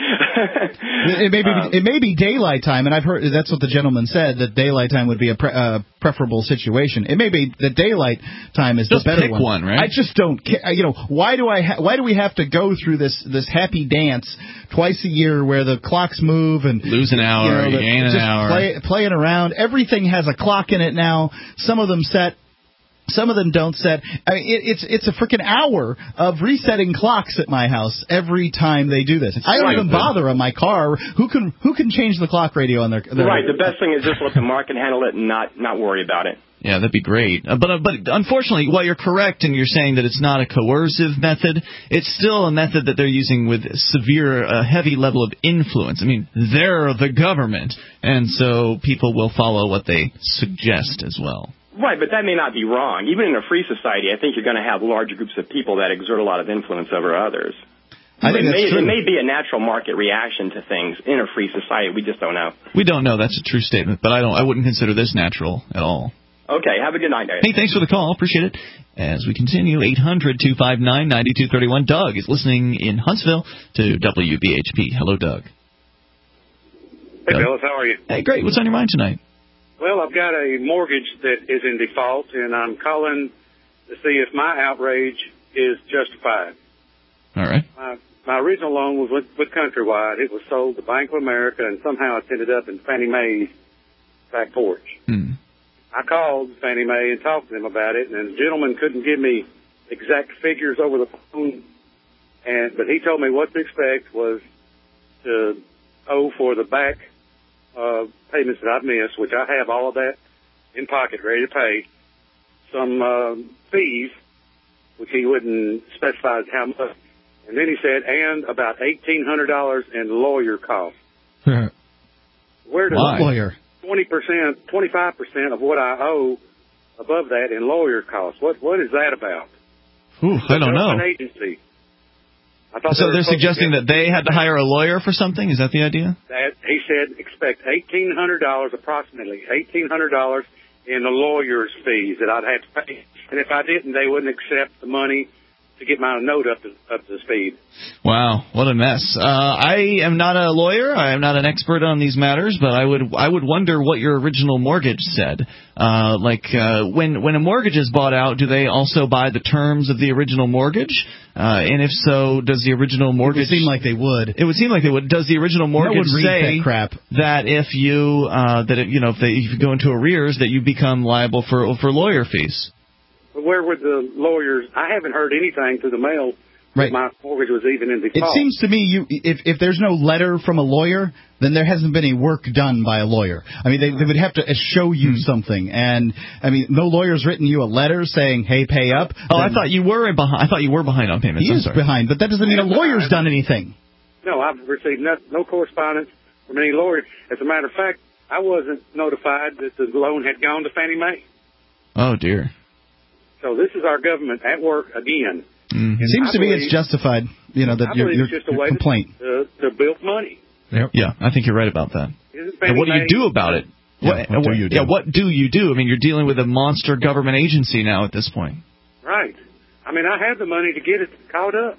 [SPEAKER 3] it may be um, it may be daylight time, and I've heard that's what the gentleman said, that daylight time would be a pre, uh, preferable situation. It may be that daylight time is
[SPEAKER 1] just
[SPEAKER 3] the better
[SPEAKER 1] pick
[SPEAKER 3] one.
[SPEAKER 1] one, right?
[SPEAKER 3] I just don't care. You know, why do I ha- why do we have to go through this this happy dance twice a year where the clocks move and
[SPEAKER 1] lose an hour,
[SPEAKER 3] you know,
[SPEAKER 1] gain an
[SPEAKER 3] just
[SPEAKER 1] hour,
[SPEAKER 3] play, playing around? Everything has a clock in it now. Some of them set Some of them don't set. I mean, it, it's it's a freaking hour of resetting clocks at my house every time they do this. I don't
[SPEAKER 20] Right.
[SPEAKER 3] even bother on my car. Who can who can change the clock radio on their, their
[SPEAKER 20] Right. The best thing is just let the market handle it and not not worry about it.
[SPEAKER 1] Yeah, that'd be great. Uh, but uh, but unfortunately, while you're correct and you're saying that it's not a coercive method, it's still a method that they're using with severe, uh, heavy level of influence. I mean, they're the government, and so people will follow what they suggest as well.
[SPEAKER 20] Right, but that may not be wrong. Even in a free society, I think you're going to have larger groups of people that exert a lot of influence over others.
[SPEAKER 3] I think
[SPEAKER 20] it,
[SPEAKER 3] that's
[SPEAKER 20] may,
[SPEAKER 3] true.
[SPEAKER 20] it may be a natural market reaction to things in a free society. We just don't know.
[SPEAKER 1] We don't know. That's a true statement, but I don't. I wouldn't consider this natural at all.
[SPEAKER 20] Okay, have a good night, guys.
[SPEAKER 1] Hey, thanks for the call. Appreciate it. As we continue, eight hundred two five nine nine two three one. Doug is listening in Huntsville to W B H P. Hello, Doug.
[SPEAKER 21] Hey,
[SPEAKER 1] Doug?
[SPEAKER 21] fellas, how are you?
[SPEAKER 1] Hey, great. What's on your mind tonight?
[SPEAKER 21] Well, I've got a mortgage that is in default, and I'm calling to see if my outrage is justified.
[SPEAKER 1] All right.
[SPEAKER 21] My, my original loan was with, with Countrywide. It was sold to Bank of America, and somehow it's ended up in Fannie Mae's back porch.
[SPEAKER 1] Hmm.
[SPEAKER 21] I called Fannie Mae and talked to them about it, and the gentleman couldn't give me exact figures over the phone, and but he told me what to expect was to owe for the back uh, payments that I've missed, which I have all of that in pocket, ready to pay, some uh, fees, which he wouldn't specify how much, and then he said, and about eighteen hundred dollars in lawyer costs. Where does
[SPEAKER 3] Why? Lawyer?
[SPEAKER 21] twenty percent, twenty-five percent of what I owe above that in lawyer costs? What What is that about?
[SPEAKER 1] Ooh, I don't know.
[SPEAKER 21] An agency. I thought
[SPEAKER 1] So
[SPEAKER 21] they were
[SPEAKER 1] they're
[SPEAKER 21] supposed to
[SPEAKER 1] suggesting
[SPEAKER 21] get-
[SPEAKER 1] that they had to hire a lawyer for something? Is that the idea?
[SPEAKER 21] That he said expect eighteen hundred dollars, approximately eighteen hundred dollars in the lawyer's fees that I'd have to pay, and if I didn't, they wouldn't accept the money to get my note up to up to speed.
[SPEAKER 1] Wow, what a mess. Uh, I am not a lawyer. I am not an expert on these matters, but I would I would wonder what your original mortgage said. Uh, like uh, when when a mortgage is bought out, do they also buy the terms of the original mortgage? Uh, and if so, does the original mortgage?
[SPEAKER 3] It would seem like they would.
[SPEAKER 1] It would seem like they would. Does the original mortgage
[SPEAKER 3] No one reads
[SPEAKER 1] say
[SPEAKER 3] that crap.
[SPEAKER 1] that if you uh, that it, you know if, they, if you go into arrears that you become liable for for lawyer fees?
[SPEAKER 21] But where would the lawyers? I haven't heard anything through the mail.
[SPEAKER 3] Right.
[SPEAKER 21] That my mortgage was even in
[SPEAKER 3] It
[SPEAKER 21] default.
[SPEAKER 3] seems to me you if if there's no letter from a lawyer, then there hasn't been any work done by a lawyer. I mean, they, they would have to show you something, and I mean, no lawyer's written you a letter saying, "Hey, pay up."
[SPEAKER 1] Oh, I thought you were behind. I thought you were behind on payments.
[SPEAKER 3] He
[SPEAKER 1] I'm
[SPEAKER 3] is
[SPEAKER 1] sorry.
[SPEAKER 3] behind, but that doesn't mean a lawyer's done anything.
[SPEAKER 21] No, I've received no, no correspondence from any lawyer. As a matter of fact, I wasn't notified that the loan had gone to Fannie Mae.
[SPEAKER 1] Oh dear.
[SPEAKER 21] So this is our government at work again.
[SPEAKER 1] Mm-hmm.
[SPEAKER 3] It seems
[SPEAKER 21] I
[SPEAKER 3] to me
[SPEAKER 21] believe-
[SPEAKER 3] it's justified. You know that
[SPEAKER 21] I
[SPEAKER 3] your,
[SPEAKER 21] believe
[SPEAKER 3] your,
[SPEAKER 21] it's just a
[SPEAKER 3] your
[SPEAKER 21] way
[SPEAKER 3] complaint.
[SPEAKER 21] to, to build money.
[SPEAKER 1] Yep. Yeah, I think you're right about that.
[SPEAKER 21] Isn't
[SPEAKER 1] And what do you
[SPEAKER 21] Fannie
[SPEAKER 1] do
[SPEAKER 21] Mae-
[SPEAKER 1] about it?
[SPEAKER 3] Yeah, what do you do?
[SPEAKER 1] Yeah, what do you do? I mean, you're dealing with a monster government agency now at this point.
[SPEAKER 21] Right. I mean, I have the money to get it caught up.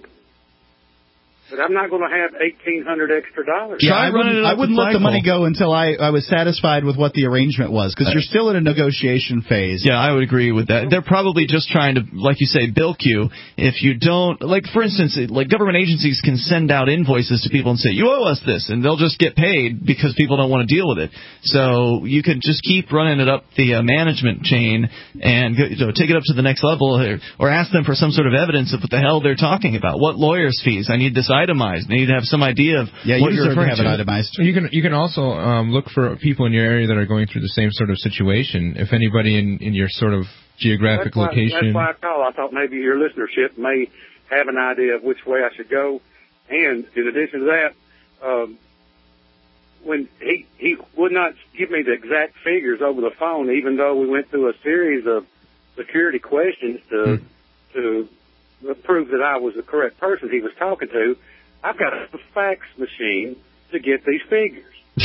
[SPEAKER 21] But I'm not going to have eighteen hundred extra dollars.
[SPEAKER 3] Yeah, I wouldn't, I wouldn't let the money go until I, I was satisfied with what the arrangement was, because you're still in a negotiation phase.
[SPEAKER 1] Yeah, I would agree with that. They're probably just trying to, like you say, bilk you. If you don't, like for instance, like government agencies can send out invoices to people and say, you owe us this, and they'll just get paid because people don't want to deal with it. So you can just keep running it up the uh, management chain and go, you know, take it up to the next level, or, or ask them for some sort of evidence of what the hell they're talking about. What lawyers' fees? I need this itemized. I need to have some idea of
[SPEAKER 3] yeah,
[SPEAKER 1] what
[SPEAKER 3] you
[SPEAKER 1] you're
[SPEAKER 3] deserve to
[SPEAKER 1] referring
[SPEAKER 3] have
[SPEAKER 1] to.
[SPEAKER 3] it itemized.
[SPEAKER 4] You can you can also um, look for people in your area that are going through the same sort of situation. If anybody in, in your sort of geographic
[SPEAKER 21] That's why,
[SPEAKER 4] location.
[SPEAKER 21] That's why I call. I thought maybe your listenership may have an idea of which way I should go. And in addition to that, um, when he he would not give me the exact figures over the phone, even though we went through a series of security questions to hmm. to prove that I was the correct person he was talking to. I've got a fax machine to get these figures.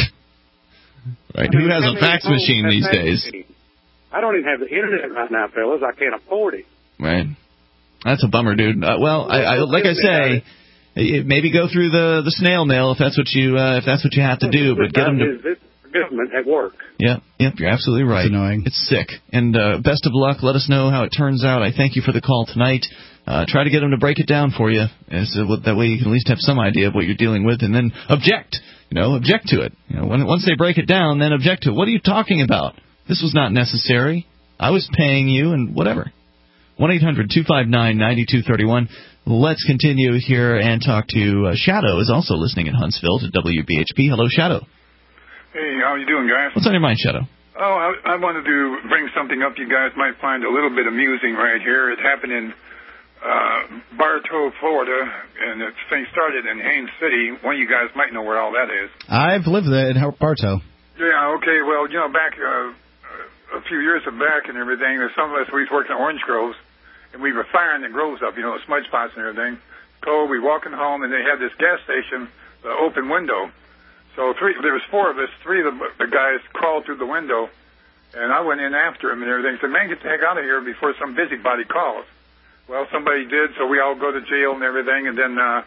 [SPEAKER 1] Right.
[SPEAKER 21] I mean,
[SPEAKER 1] Who has
[SPEAKER 21] how
[SPEAKER 1] a
[SPEAKER 21] many
[SPEAKER 1] fax
[SPEAKER 21] homes
[SPEAKER 1] machine
[SPEAKER 21] have
[SPEAKER 1] these
[SPEAKER 21] fax
[SPEAKER 1] days?
[SPEAKER 21] machines? I don't even have the internet right now, fellas. I can't afford it.
[SPEAKER 1] Right. That's a bummer, dude. Uh, well, I, I, like I say, it, maybe go through the, the snail mail if that's what you uh, if that's what you have to do. But get them to.
[SPEAKER 21] This government at work.
[SPEAKER 1] Yeah, yep, you're absolutely right.
[SPEAKER 3] It's annoying.
[SPEAKER 1] It's sick. And uh, best of luck. Let us know how it turns out. I thank you for the call tonight. Uh, try to get them to break it down for you, as, uh, that way you can at least have some idea of what you're dealing with, and then object. You know, object to it. You know, when, once they break it down, then object to it. What are you talking about? This was not necessary. I was paying you and whatever. one eight hundred two five nine nine two three one. Let's continue here and talk to uh, Shadow, is also listening in Huntsville to W B H P. Hello, Shadow.
[SPEAKER 2] Hey, how you doing, guys?
[SPEAKER 1] What's on your mind, Shadow?
[SPEAKER 2] Oh, I, I wanted to bring something up you guys might find a little bit amusing right here. It happened in uh, Bartow, Florida, and it thing started in Haines City. One of you guys might know where all that is.
[SPEAKER 3] I've lived there in Bartow.
[SPEAKER 2] Yeah, okay, well, you know, back uh, a few years back and everything, there's some of us, we was working at orange groves, and we were firing the groves up, you know, smudge spots and everything. Cold, we walking home, and they had this gas station, the open window. So three, there was four of us. Three of the, the guys crawled through the window, and I went in after him and everything. Said, "Man, get the heck out of here before some busybody calls." Well, somebody did, so we all go to jail and everything. And then uh,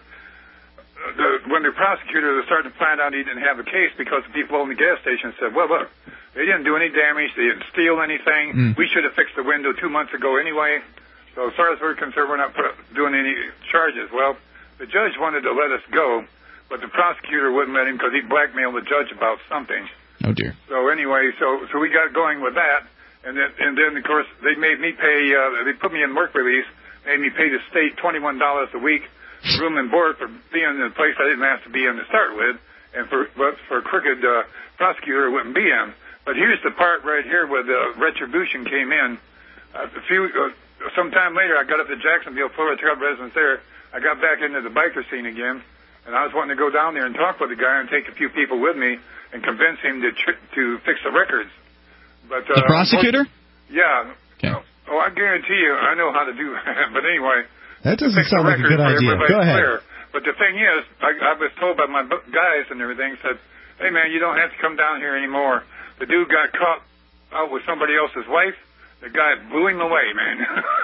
[SPEAKER 2] the, when the prosecutor was starting to find out he didn't have a case because the people in the gas station said, "Well, look, they didn't do any damage. They didn't steal anything. Mm. We should have fixed the window two months ago anyway. So as far as we're concerned, we're not put, doing any charges." Well, the judge wanted to let us go, but the prosecutor wouldn't let him because he blackmailed the judge about something.
[SPEAKER 1] Oh, dear.
[SPEAKER 2] So anyway, so so we got going with that, and then, and then of course, they made me pay, uh, they put me in work release, made me pay the state twenty-one dollars a week, room and board for being in a place I didn't have to be in to start with, and for but for a crooked uh, prosecutor, it wouldn't be in. But here's the part right here where the retribution came in. Uh, a few, uh, sometime later, I got up to Jacksonville, Florida, took up residence there. I got back into the biker scene again. And I was wanting to go down there and talk with the guy and take a few people with me and convince him to tr- to fix the records. But uh,
[SPEAKER 1] the prosecutor?
[SPEAKER 2] Yeah.
[SPEAKER 1] Okay.
[SPEAKER 2] Oh, I guarantee you, I know how to do that. But anyway,
[SPEAKER 3] that doesn't sound like a good idea. Go ahead.
[SPEAKER 2] Clear. But the thing is, I, I was told by my guys and everything, said, "Hey man, you don't have to come down here anymore." The dude got caught out with somebody else's wife. The guy blew him away, man.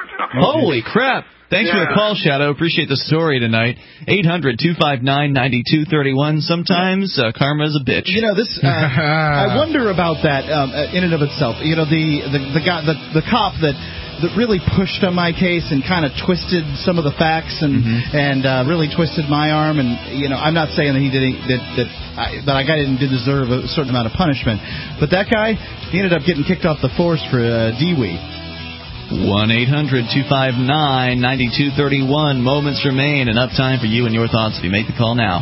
[SPEAKER 1] Holy crap. Thanks
[SPEAKER 2] yeah.
[SPEAKER 1] for the call, Shadow. Appreciate the story tonight. eight hundred two five nine nine two three one. Sometimes uh, karma's a bitch.
[SPEAKER 3] You know, this. Uh, I wonder about that um, in and of itself. You know, the the the, guy, the, the cop that that really pushed on my case and kind of twisted some of the facts and mm-hmm. and uh, really twisted my arm. And you know, I'm not saying that he didn't that that I, that I guy didn't deserve a certain amount of punishment, but that guy, he ended up getting kicked off the force for uh, D W I.
[SPEAKER 1] one eight hundred two five nine nine two three one. Moments remain. Enough time for you and your thoughts if you make the call now.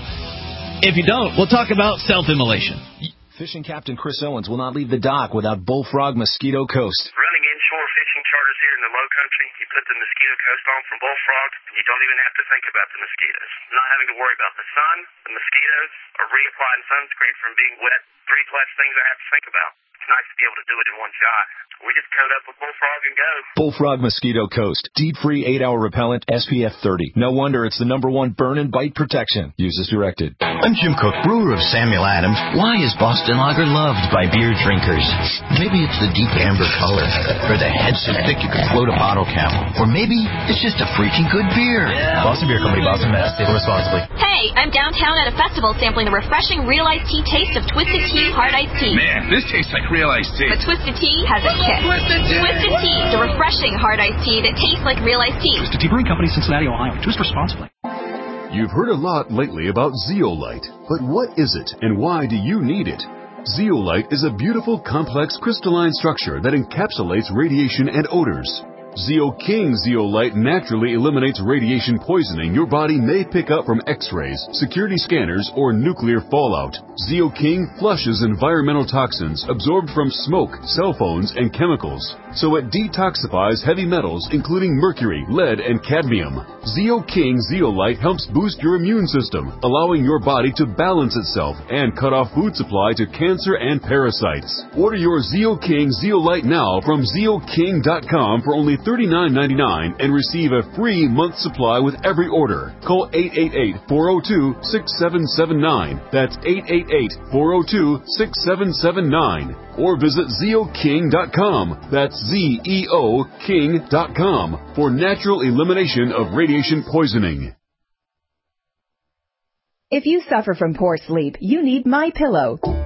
[SPEAKER 1] If you don't, we'll talk about self-immolation.
[SPEAKER 16] Fishing Captain Chris Owens will not leave the dock without Bullfrog Mosquito Coast.
[SPEAKER 22] Running inshore fishing charters here in the low country, you put the Mosquito Coast on from Bullfrog, and you don't even have to think about the mosquitoes. Not having to worry about the sun, the mosquitoes, or reapplying sunscreen from being wet. Three less things I have to think about. It's nice to be able to do it in one shot. We just coat up with Bullfrog and go.
[SPEAKER 16] Bullfrog Mosquito Coast. Deep-free eight hour repellent, S P F thirty. No wonder it's the number one burn and bite protection. Use as directed.
[SPEAKER 23] I'm Jim Cook, brewer of Samuel Adams. Why is Boston Lager loved by beer drinkers? Maybe it's the deep amber color, or the head so thick you could float a bottle cap. Or maybe it's just a freaking good beer.
[SPEAKER 24] Yeah. Boston Beer Company, Boston, Mass. Stay responsibly.
[SPEAKER 25] Hey, I'm downtown at a festival sampling the refreshing real iced tea taste of Twisted Tea Hard Iced Tea.
[SPEAKER 24] Man, this tastes like real iced tea.
[SPEAKER 25] But Twisted Tea has a kick. Twisted Tea! Twisted Tea, the refreshing hard iced tea that tastes like real iced tea.
[SPEAKER 26] Twisted Tea Brewing Company, Cincinnati, Ohio. Twist responsibly.
[SPEAKER 27] You've heard a lot lately about Zeolite, but what is it and why do you need it? Zeolite is a beautiful, complex crystalline structure that encapsulates radiation and odors. ZeoKing Zeolite naturally eliminates radiation poisoning your body may pick up from X-rays, security scanners, or nuclear fallout. ZeoKing flushes environmental toxins absorbed from smoke, cell phones, and chemicals, so it detoxifies heavy metals including mercury, lead, and cadmium. ZeoKing Zeolite helps boost your immune system, allowing your body to balance itself and cut off food supply to cancer and parasites. Order your ZeoKing Zeolite now from Zeo King dot com for only thirty-nine ninety-nine and receive a free month supply with every order. Call eight eight eight, four oh two, six seven seven nine. That's eight eight eight, four oh two, six seven seven nine. Or visit Zeo King dot com. That's Z E O King dot com for natural elimination of radiation poisoning.
[SPEAKER 28] If you suffer from poor sleep, you need MyPillow.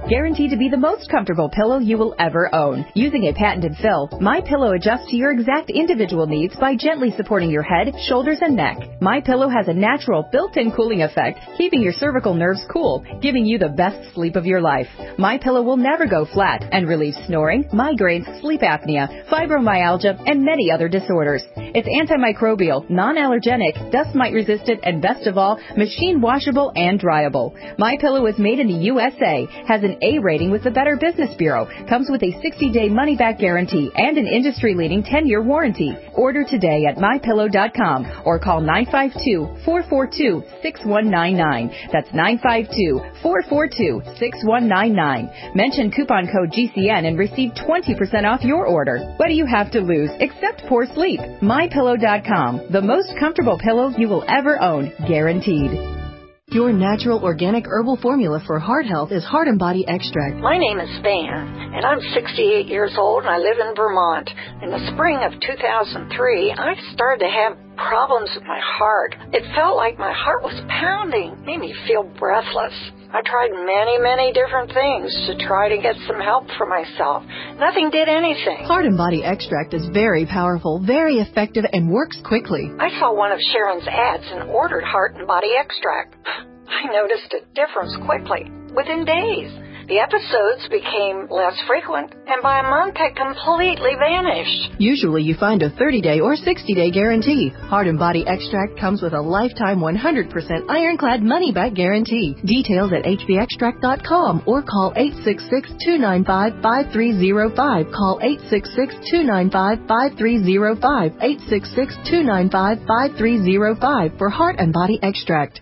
[SPEAKER 5] guaranteed to be the most comfortable pillow you will ever own. Using a patented fill, MyPillow adjusts to your exact individual needs by gently supporting your head, shoulders, and neck. MyPillow has a natural built-in cooling effect, keeping your cervical nerves cool, giving you the best sleep of your life. MyPillow will never go flat and relieves snoring, migraines, sleep apnea, fibromyalgia, and many other disorders. It's antimicrobial, non-allergenic, dust mite resistant, and best of all, machine washable and dryable. MyPillow is made in the U S A, has an A rating with the Better Business Bureau, comes with a sixty-day money-back guarantee and an industry-leading ten-year warranty. Order today at my pillow dot com or call nine five two, four four two, six one nine nine. That's nine five two, four four two, six one nine nine. Mention coupon code G C N and receive twenty percent off your order. What do you have to lose except poor sleep? my pillow dot com, the most comfortable pillow you will ever own, guaranteed.
[SPEAKER 6] Your natural organic herbal formula for heart health is Heart and Body Extract.
[SPEAKER 7] My name is Van, and I'm sixty-eight years old, and I live in Vermont. In the spring of two thousand three, I started to have problems with my heart. It felt like my heart was pounding, made me feel breathless. I tried many, many different things to try to get some help for myself. Nothing did anything.
[SPEAKER 6] Heart and Body Extract is very powerful, very effective, and works quickly.
[SPEAKER 7] I saw one of Sharon's ads and ordered Heart and Body Extract. I noticed a difference quickly, within days. The episodes became less frequent, and by a month had completely vanished.
[SPEAKER 6] Usually you find a thirty-day or sixty-day guarantee. Heart and Body Extract comes with a lifetime one hundred percent ironclad money-back guarantee. Details at h b extract dot com or call eight six six, two nine five, five three zero five. Call eight six six, two nine five, five three zero five. eight six six, two nine five, five three zero five for Heart and Body Extract.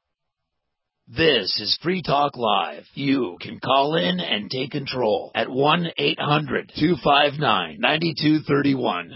[SPEAKER 13] This is Free Talk Live. You can call in and take control at one eight hundred, two five nine, nine two three one.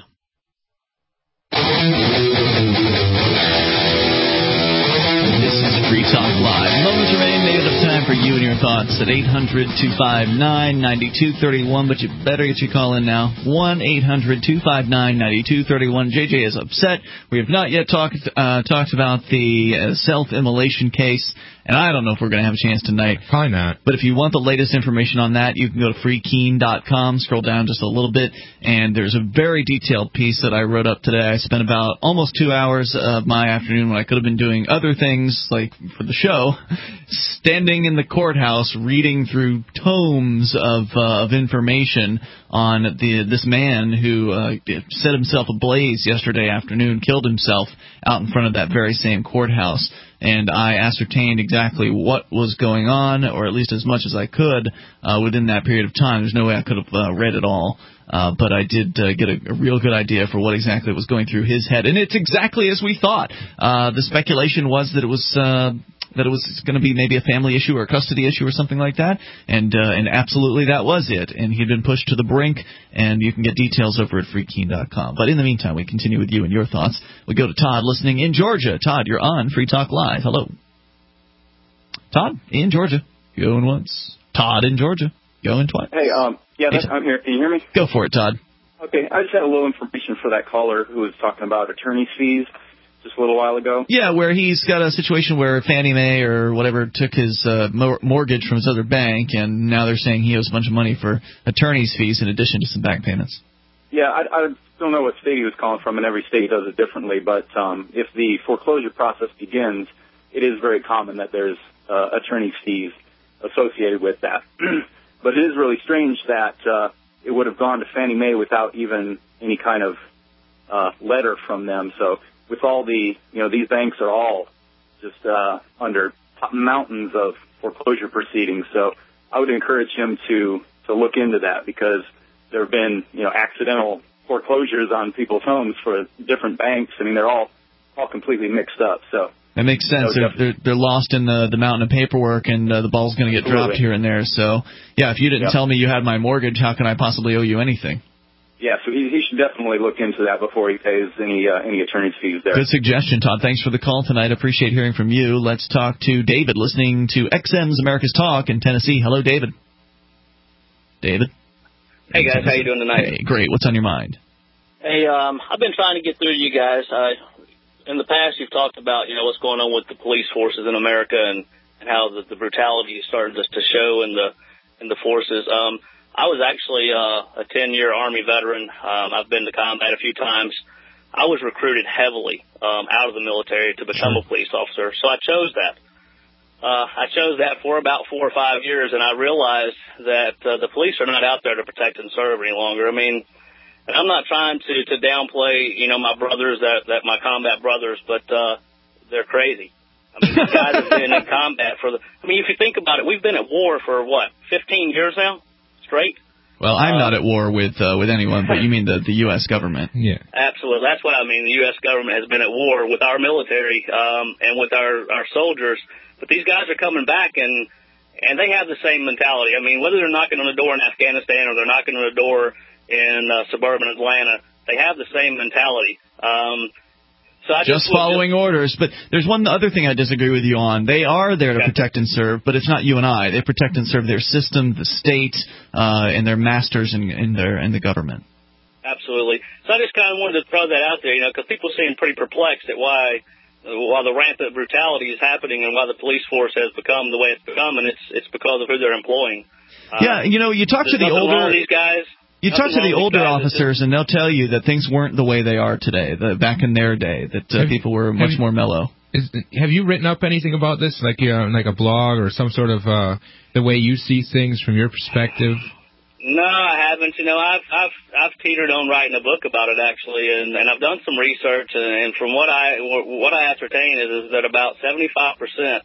[SPEAKER 1] This is Free Talk Live. Moments remain, made enough time for you and your thoughts at eight hundred, two five nine, nine two three one, but you better get your call in now. one eight hundred, two five nine, nine two three one. J J is upset. We have not yet talked uh, talked about the uh, self-immolation case. And I don't know if we're going to have a chance tonight.
[SPEAKER 4] Probably not.
[SPEAKER 1] But if you want the latest information on that, you can go to free keen dot com, scroll down just a little bit, and there's a very detailed piece that I wrote up today. I spent about almost two hours of my afternoon when I could have been doing other things, like for the show, standing in the courthouse reading through tomes of uh, of information on the this man who uh, set himself ablaze yesterday afternoon, killed himself out in front of that very same courthouse. And I ascertained exactly what was going on, or at least as much as I could, uh, within that period of time. There's no way I could have uh, read it all, uh, but I did uh, get a, a real good idea for what exactly was going through his head. And it's exactly as we thought. Uh, the speculation was that it was uh, that it was going to be maybe a family issue or a custody issue or something like that, and uh, and absolutely that was it. And he'd been pushed to the brink, and you can get details over at free keen dot com. But in the meantime, we continue with you and your thoughts. We go to Todd listening in Georgia. Todd, you're on Free Talk Live. Hello. Todd in Georgia. Going once. Todd in Georgia. Going twice.
[SPEAKER 8] Hey, um, yeah, that's, I'm here. Can you hear me?
[SPEAKER 1] Go for it, Todd.
[SPEAKER 8] Okay, I just had a little information for that caller who was talking about attorney's fees just a little while ago.
[SPEAKER 1] Yeah, where he's got a situation where Fannie Mae or whatever took his uh, mor- mortgage from his other bank, and now they're saying he owes a bunch of money for attorney's fees in addition to some back payments.
[SPEAKER 8] Yeah, I, I don't know what state he was calling from, and every state does it differently, but um, if the foreclosure process begins, it is very common that there's uh, attorney's fees associated with that. But it is really strange that uh, it would have gone to Fannie Mae without even any kind of uh, letter from them. So with all the, you know, these banks are all just uh, under mountains of foreclosure proceedings. So I would encourage him to, to look into that, because there have been, you know, accidental foreclosures on people's homes for different banks. I mean, they're all, all completely mixed up. So
[SPEAKER 1] that makes sense. They're, they're they're lost in the the mountain of paperwork, and uh, the ball's going to get
[SPEAKER 8] Absolutely.
[SPEAKER 1] dropped here and there. So yeah, if you didn't
[SPEAKER 8] Yep.
[SPEAKER 1] tell me you had my mortgage, how can I possibly owe you anything?
[SPEAKER 8] Yeah, so he, he should definitely look into that before he pays any uh, any attorney's fees there.
[SPEAKER 1] Good suggestion, Todd. Thanks for the call tonight. Appreciate hearing from you. Let's talk to David, listening to X M's America's Talk in Tennessee. Hello, David. David.
[SPEAKER 9] Hey guys, how you doing tonight?
[SPEAKER 1] Hey, great. What's on your mind?
[SPEAKER 9] Hey, um, I've been trying to get through to you guys. Uh, in the past, you've talked about, you know, what's going on with the police forces in America, and, and how the, the brutality is starting to, to show in the in the forces. Um, I was actually uh, a ten-year Army veteran. Um, I've been to combat a few times. I was recruited heavily um, out of the military to become a police officer, so I chose that. Uh, I chose that for about four or five years, and I realized that uh, the police are not out there to protect and serve any longer. I mean, and I'm not trying to, to downplay, you know, my brothers, that, that my combat brothers, but uh, they're crazy. I mean, these guys have been in combat for the, I mean, if you think about it, we've been at war for, what, fifteen years now, straight?
[SPEAKER 1] Well, I'm
[SPEAKER 9] uh,
[SPEAKER 1] not at war with uh, with anyone, but you mean the, the U S government.
[SPEAKER 4] Yeah.
[SPEAKER 9] Absolutely. That's what I mean. The U S government has been at war with our military um, and with our, our soldiers. But these guys are coming back, and and they have the same mentality. I mean, whether they're knocking on the door in Afghanistan or they're knocking on the door in uh, suburban Atlanta, they have the same mentality. Um, so I
[SPEAKER 1] just,
[SPEAKER 9] just
[SPEAKER 1] following
[SPEAKER 9] just,
[SPEAKER 1] orders. But there's one other thing I disagree with you on. They are there to
[SPEAKER 9] okay.
[SPEAKER 1] protect and serve, but it's not you and I. They protect and serve their system, the state, uh, and their masters in, in, their, in the government.
[SPEAKER 9] Absolutely. So I just kind of wanted to throw that out there, you know, because people seem pretty perplexed at why... while the rampant brutality is happening and why the police force has become the way it's become, and it's it's because of who they're employing. Uh,
[SPEAKER 1] yeah, you know, you talk to the older
[SPEAKER 9] these guys.
[SPEAKER 1] You talk to the older officers, and they'll tell you that things weren't the way they are today. The, back in their day, that uh, people were much more mellow.
[SPEAKER 4] Is, have you written up anything about this, like uh, like a blog or some sort of uh, the way you see things from your perspective?
[SPEAKER 9] No, I haven't. You know, I've I've I've teetered on writing a book about it actually, and, and I've done some research, and, and from what I what I ascertain is, is that about seventy-five percent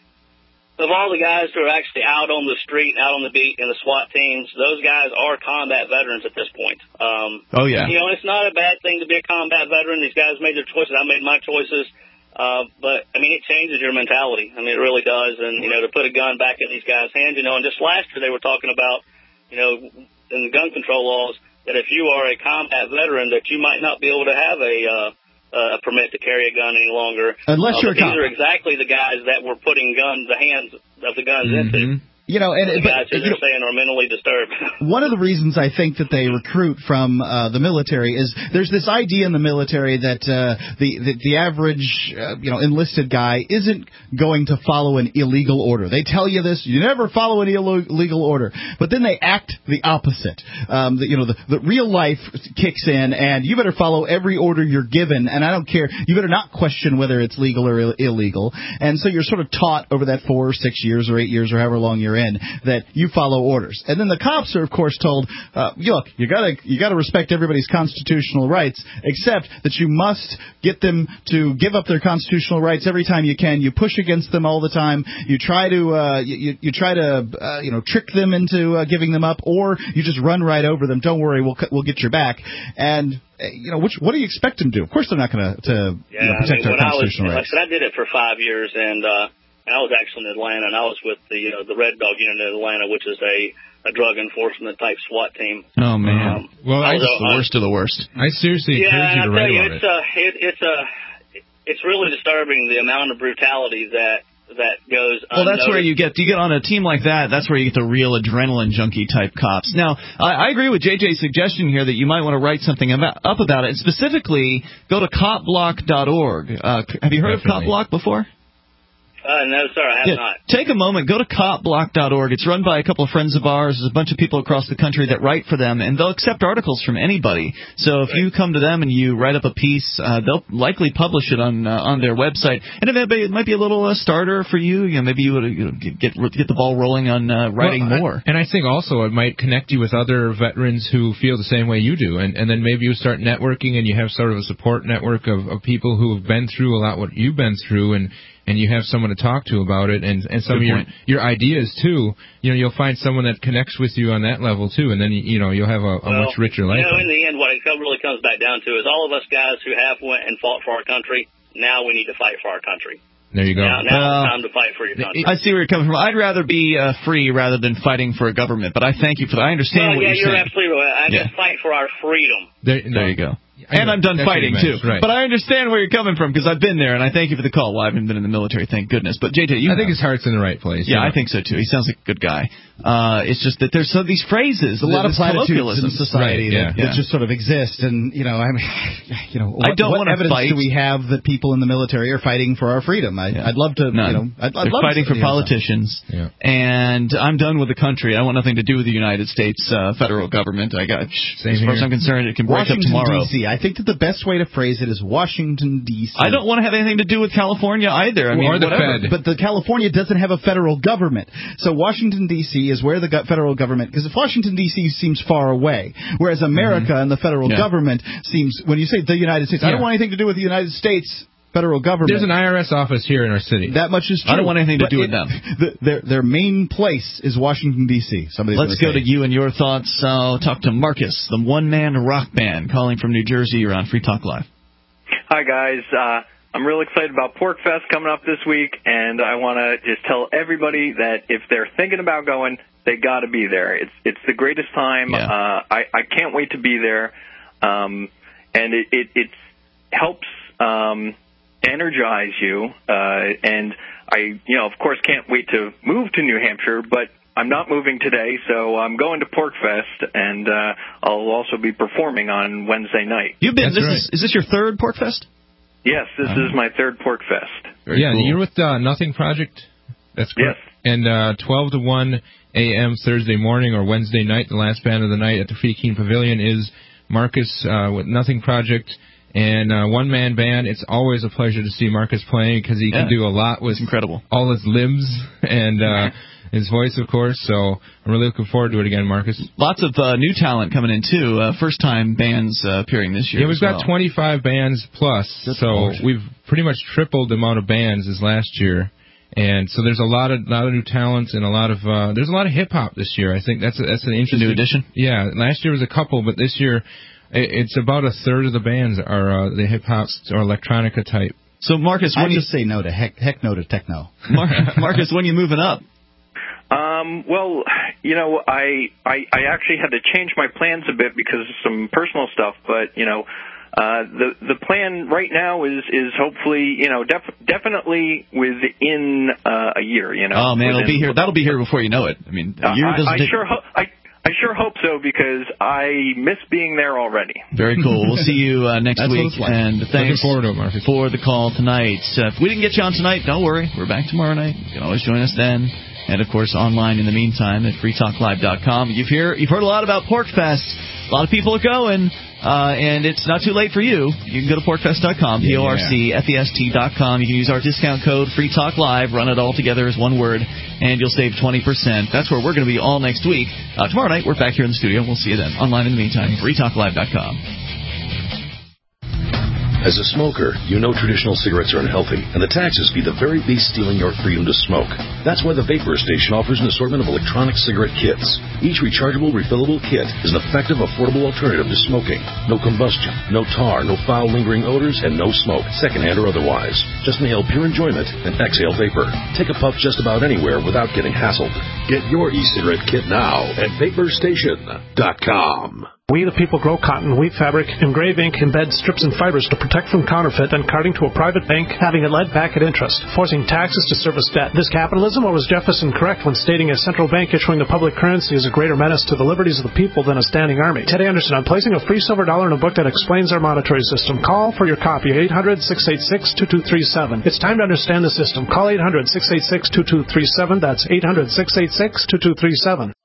[SPEAKER 9] of all the guys who are actually out on the street, out on the beat in the SWAT teams, those guys are combat veterans at this point. Um,
[SPEAKER 1] oh yeah.
[SPEAKER 9] You know, it's not a bad thing to be a combat veteran. These guys made their choices. I made my choices. Uh, but, I mean, it changes your mentality. I mean, it really does. And, you know, to put a gun back in these guys' hands, you know, and just last year they were talking about, you know, in the gun control laws, that if you are a combat veteran, that you might not be able to have a uh, a permit to carry a gun any longer.
[SPEAKER 3] Unless
[SPEAKER 9] uh,
[SPEAKER 3] you're a
[SPEAKER 9] these
[SPEAKER 3] cop.
[SPEAKER 9] are exactly the guys that were putting guns, the hands of the guns
[SPEAKER 3] Mm-hmm.
[SPEAKER 9] into.
[SPEAKER 3] You know, and
[SPEAKER 9] the
[SPEAKER 3] but,
[SPEAKER 9] guys who
[SPEAKER 3] you
[SPEAKER 9] they're
[SPEAKER 3] know,
[SPEAKER 9] saying are mentally disturbed.
[SPEAKER 3] one of the reasons I think that they recruit from uh, the military is there's this idea in the military that uh, the, the the average uh, you know enlisted guy isn't going to follow an illegal order. They tell you this: you never follow an illegal order, but then they act the opposite. Um, the, you know, the, the real life kicks in, and you better follow every order you're given. And I don't care; you better not question whether it's legal or Ill- illegal. And so you're sort of taught over that four or six years or eight years or however long you're in that you follow orders. And then the cops are, of course, told, uh, look, you gotta you gotta respect everybody's constitutional rights, except that you must get them to give up their constitutional rights every time you can. You push against them all the time. You try to uh, you, you try to uh, you know trick them into uh, giving them up, or you just run right over them. Don't worry, we'll we'll get your back. And you know, which what do you expect them to do? Of course, they're not going to to
[SPEAKER 9] yeah,
[SPEAKER 3] you know, protect
[SPEAKER 9] I mean,
[SPEAKER 3] their constitutional
[SPEAKER 9] I was,
[SPEAKER 3] rights.
[SPEAKER 9] Like I said, I did it for five years, and uh, I was actually in Atlanta, and I was with the uh, the Red Dog Unit in Atlanta, which is a, a drug enforcement type SWAT team.
[SPEAKER 1] Oh man,
[SPEAKER 9] Um,
[SPEAKER 4] well,
[SPEAKER 9] I
[SPEAKER 4] I
[SPEAKER 9] was,
[SPEAKER 1] the
[SPEAKER 9] uh,
[SPEAKER 1] worst of the worst.
[SPEAKER 4] I seriously
[SPEAKER 9] yeah,
[SPEAKER 4] encourage you to
[SPEAKER 9] I
[SPEAKER 4] write
[SPEAKER 9] tell you,
[SPEAKER 4] about
[SPEAKER 9] it's
[SPEAKER 4] it.
[SPEAKER 9] a it, it's a it's really disturbing the amount of brutality that that goes.
[SPEAKER 1] Well, that's where
[SPEAKER 9] unnoticed.
[SPEAKER 1] you get you get on a team like that. That's where you get the real adrenaline junkie type cops. Now, I, I agree with J J's suggestion here that you might want to write something about, up about it. Specifically, go to cop block dot org. Uh, have you heard
[SPEAKER 4] Definitely.
[SPEAKER 1] of CopBlock before?
[SPEAKER 9] Uh, no, sir, I have
[SPEAKER 1] Yeah,
[SPEAKER 9] not.
[SPEAKER 1] take a moment, go to cop block dot org. It's run by a couple of friends of ours. There's a bunch of people across the country that write for them, and they'll accept articles from anybody. So if
[SPEAKER 9] Right.
[SPEAKER 1] you come to them and you write up a piece, uh, they'll likely publish it on uh, on their website. And it may be, it might be a little uh, starter for you. You know, maybe you would you know, get get the ball rolling on uh, writing
[SPEAKER 4] Well, I-
[SPEAKER 1] more.
[SPEAKER 4] and I think also it might connect you with other veterans who feel the same way you do, and and then maybe you start networking and you have sort of a support network of, of people who have been through a lot what you've been through, and and you have someone to talk to about it, and and some
[SPEAKER 1] Good
[SPEAKER 4] of your
[SPEAKER 1] point.
[SPEAKER 4] your ideas too. You know, you'll find someone that connects with you on that level too, and then you know you'll have a, a
[SPEAKER 9] Well,
[SPEAKER 4] much richer life.
[SPEAKER 9] You know, in the end, what it co- really comes back down to is all of us guys who have went and fought for our country. Now we need to fight for our country.
[SPEAKER 4] There you go.
[SPEAKER 9] Now, now
[SPEAKER 1] Well,
[SPEAKER 9] it's time to fight for your country.
[SPEAKER 1] I see where you're coming from. I'd rather be uh, free rather than fighting for a government, but I thank you for that. I understand
[SPEAKER 9] well,
[SPEAKER 1] what
[SPEAKER 9] yeah,
[SPEAKER 1] you're
[SPEAKER 9] you're
[SPEAKER 1] saying.
[SPEAKER 9] absolutely right. I
[SPEAKER 1] Yeah.
[SPEAKER 9] just fight for our freedom.
[SPEAKER 4] There,
[SPEAKER 1] There you go. And I'm done
[SPEAKER 4] That's what
[SPEAKER 1] fighting,
[SPEAKER 4] you meant,
[SPEAKER 1] too.
[SPEAKER 4] right.
[SPEAKER 1] But I understand where you're coming from, because I've been there, and I thank you for the call. Well, I haven't been in the military, thank goodness. But, J J, you
[SPEAKER 4] I think
[SPEAKER 1] know.
[SPEAKER 4] his heart's in the right place.
[SPEAKER 1] Yeah,
[SPEAKER 4] you know.
[SPEAKER 1] I think so, too. He sounds like a good guy. Uh, it's just that there's some of these phrases.
[SPEAKER 3] There's a lot of
[SPEAKER 1] this
[SPEAKER 3] platitudes in
[SPEAKER 1] colloquialisms.
[SPEAKER 3] society
[SPEAKER 1] Right, yeah.
[SPEAKER 3] that, that
[SPEAKER 1] Yeah.
[SPEAKER 3] just sort of exist, and you know, I mean, you know, what,
[SPEAKER 1] I don't
[SPEAKER 3] what
[SPEAKER 1] wanna
[SPEAKER 3] evidence
[SPEAKER 1] fight.
[SPEAKER 3] do we have that people in the military are fighting for our freedom? I,
[SPEAKER 1] Yeah.
[SPEAKER 3] I'd love to,
[SPEAKER 1] None.
[SPEAKER 3] you know, I'd, I'd
[SPEAKER 1] They're
[SPEAKER 3] love
[SPEAKER 1] fighting
[SPEAKER 3] to,
[SPEAKER 1] for
[SPEAKER 3] you know,
[SPEAKER 1] politicians,
[SPEAKER 4] Yeah.
[SPEAKER 1] and I'm done with the country. I want nothing to do with the United States uh, federal government. I got,
[SPEAKER 4] Same
[SPEAKER 1] as far as
[SPEAKER 4] here.
[SPEAKER 1] I'm concerned, it can break
[SPEAKER 3] Washington,
[SPEAKER 1] up tomorrow.
[SPEAKER 3] D C I think that the best way to phrase it is Washington, D C
[SPEAKER 1] I don't want to have anything to do with California either. I mean,
[SPEAKER 4] Or the
[SPEAKER 1] whatever.
[SPEAKER 4] Fed.
[SPEAKER 3] But the California doesn't have a federal government. So Washington, D C is where the go- federal government, because if Washington, D C seems far away, whereas America and the federal
[SPEAKER 1] Yeah.
[SPEAKER 3] government seems, when you say the United States, I
[SPEAKER 4] Yeah.
[SPEAKER 3] don't want anything to do with the United States federal government.
[SPEAKER 4] There's an I R S office here in our city.
[SPEAKER 3] That much is true.
[SPEAKER 1] I don't want anything to
[SPEAKER 3] But
[SPEAKER 1] do with
[SPEAKER 3] it-
[SPEAKER 1] them.
[SPEAKER 3] The, their, their main place is Washington, D C Somebody's
[SPEAKER 1] Let's
[SPEAKER 3] gonna
[SPEAKER 1] go
[SPEAKER 3] say.
[SPEAKER 1] to you and your thoughts. I'll talk to Marcus, the one-man rock band, calling from New Jersey. You're on Free Talk Live.
[SPEAKER 10] Hi, guys. Uh, I'm real excited about Pork Fest coming up this week, and I want to just tell everybody that if they're thinking about going, they got to be there. It's it's the greatest time.
[SPEAKER 1] Yeah.
[SPEAKER 10] Uh, I, I can't wait to be there, um, and it, it, it helps um, energize you. Uh, and I, you know, of course, can't wait to move to New Hampshire, but I'm not moving today, so I'm going to Pork Fest, and uh, I'll also be performing on Wednesday night.
[SPEAKER 1] You've been.
[SPEAKER 4] That's
[SPEAKER 1] This
[SPEAKER 4] right.
[SPEAKER 1] is, is this your third Pork Fest?
[SPEAKER 10] Yes, this
[SPEAKER 1] Uh-huh.
[SPEAKER 10] is my third Pork Fest.
[SPEAKER 1] Very
[SPEAKER 4] yeah,
[SPEAKER 1] cool.
[SPEAKER 4] you're with uh, Nothing Project. That's correct.
[SPEAKER 10] Yes.
[SPEAKER 4] And uh, twelve to one a.m. Thursday morning or Wednesday night, the last band of the night at the Free Keene Pavilion is Marcus uh, with Nothing Project and uh, one-man band. It's always a pleasure to see Marcus playing because he
[SPEAKER 1] Yeah.
[SPEAKER 4] can do a lot with
[SPEAKER 1] It's incredible.
[SPEAKER 4] all his limbs and uh, his voice, of course. So I'm really looking forward to it again, Marcus.
[SPEAKER 1] Lots of uh, new talent coming in, too. Uh, first-time bands uh, appearing this year.
[SPEAKER 4] Yeah, we've
[SPEAKER 1] as
[SPEAKER 4] got
[SPEAKER 1] well.
[SPEAKER 4] twenty-five bands plus,
[SPEAKER 1] Good
[SPEAKER 4] so
[SPEAKER 1] Lord.
[SPEAKER 4] we've pretty much tripled the amount of bands as last year. And so there's a lot of lot of new talents and a lot of uh, there's a lot of hip hop this year. I think that's a, that's an interesting
[SPEAKER 1] new addition.
[SPEAKER 4] Yeah, last year was a couple, but this year it, it's about a third of the bands are uh, the hip hop or electronica type.
[SPEAKER 1] So, Marcus,
[SPEAKER 3] I
[SPEAKER 1] when you
[SPEAKER 3] just say no to heck, heck no to techno.
[SPEAKER 1] Mar- Marcus, when you moving up?
[SPEAKER 10] Um, well, you know, I, I I actually had to change my plans a bit because of some personal stuff, but you know, uh, the the plan right now is is hopefully, you know, def- definitely within uh, a year. You know.
[SPEAKER 1] Oh man, it'll
[SPEAKER 10] within,
[SPEAKER 1] be here. That'll be here before you know it. I mean, a
[SPEAKER 10] Uh,
[SPEAKER 1] year
[SPEAKER 10] I,
[SPEAKER 1] doesn't
[SPEAKER 10] I
[SPEAKER 1] take.
[SPEAKER 10] sure ho- I I sure hope so because I miss being there already.
[SPEAKER 1] Very cool. We'll see you uh, next
[SPEAKER 3] That's what
[SPEAKER 1] week.
[SPEAKER 3] it's like.
[SPEAKER 1] And
[SPEAKER 4] Looking
[SPEAKER 1] thanks
[SPEAKER 4] forward to it, Marcus.
[SPEAKER 1] for the call tonight. Uh, if we didn't get you on tonight, don't worry. We're back tomorrow night. You can always join us then. And, of course, online in the meantime at free talk live dot com. You've, hear, you've heard a lot about Pork Fest. A lot of people are going, uh, and it's not too late for you. You can go to pork fest dot com, P O R C F E S T dot com. You can use our discount code FreeTalkLive, run it all together as one word, and you'll save twenty percent. That's where we're going to be all next week. Uh, tomorrow night, we're back here in the studio. We'll see you then. Online in the meantime, free talk live dot com.
[SPEAKER 11] As a smoker, you know traditional cigarettes are unhealthy, and the taxes be the very beast stealing your freedom to smoke. That's why the Vapor Station offers an assortment of electronic cigarette kits. Each rechargeable, refillable kit is an effective, affordable alternative to smoking. No combustion, no tar, no foul, lingering odors, and no smoke, secondhand or otherwise. Just inhale pure enjoyment and exhale vapor. Take a puff just about anywhere without getting hassled. Get your e-cigarette kit now at vapor station dot com.
[SPEAKER 12] We, the people, grow cotton, weave fabric, engrave ink, embed strips and fibers to protect from counterfeit, then carting to a private bank, having it led back at interest, forcing taxes to service debt. This capitalism, or was Jefferson correct when stating a central bank issuing the public currency is a greater menace to the liberties of the people than a standing army? Teddy Anderson, I'm placing a free silver dollar in a book that explains our monetary system. Call for your copy, eight hundred, six eight six, two two three seven. It's time to understand the system. Call eight hundred, six eight six, two two three seven. That's eight hundred, six eight six, two two three seven.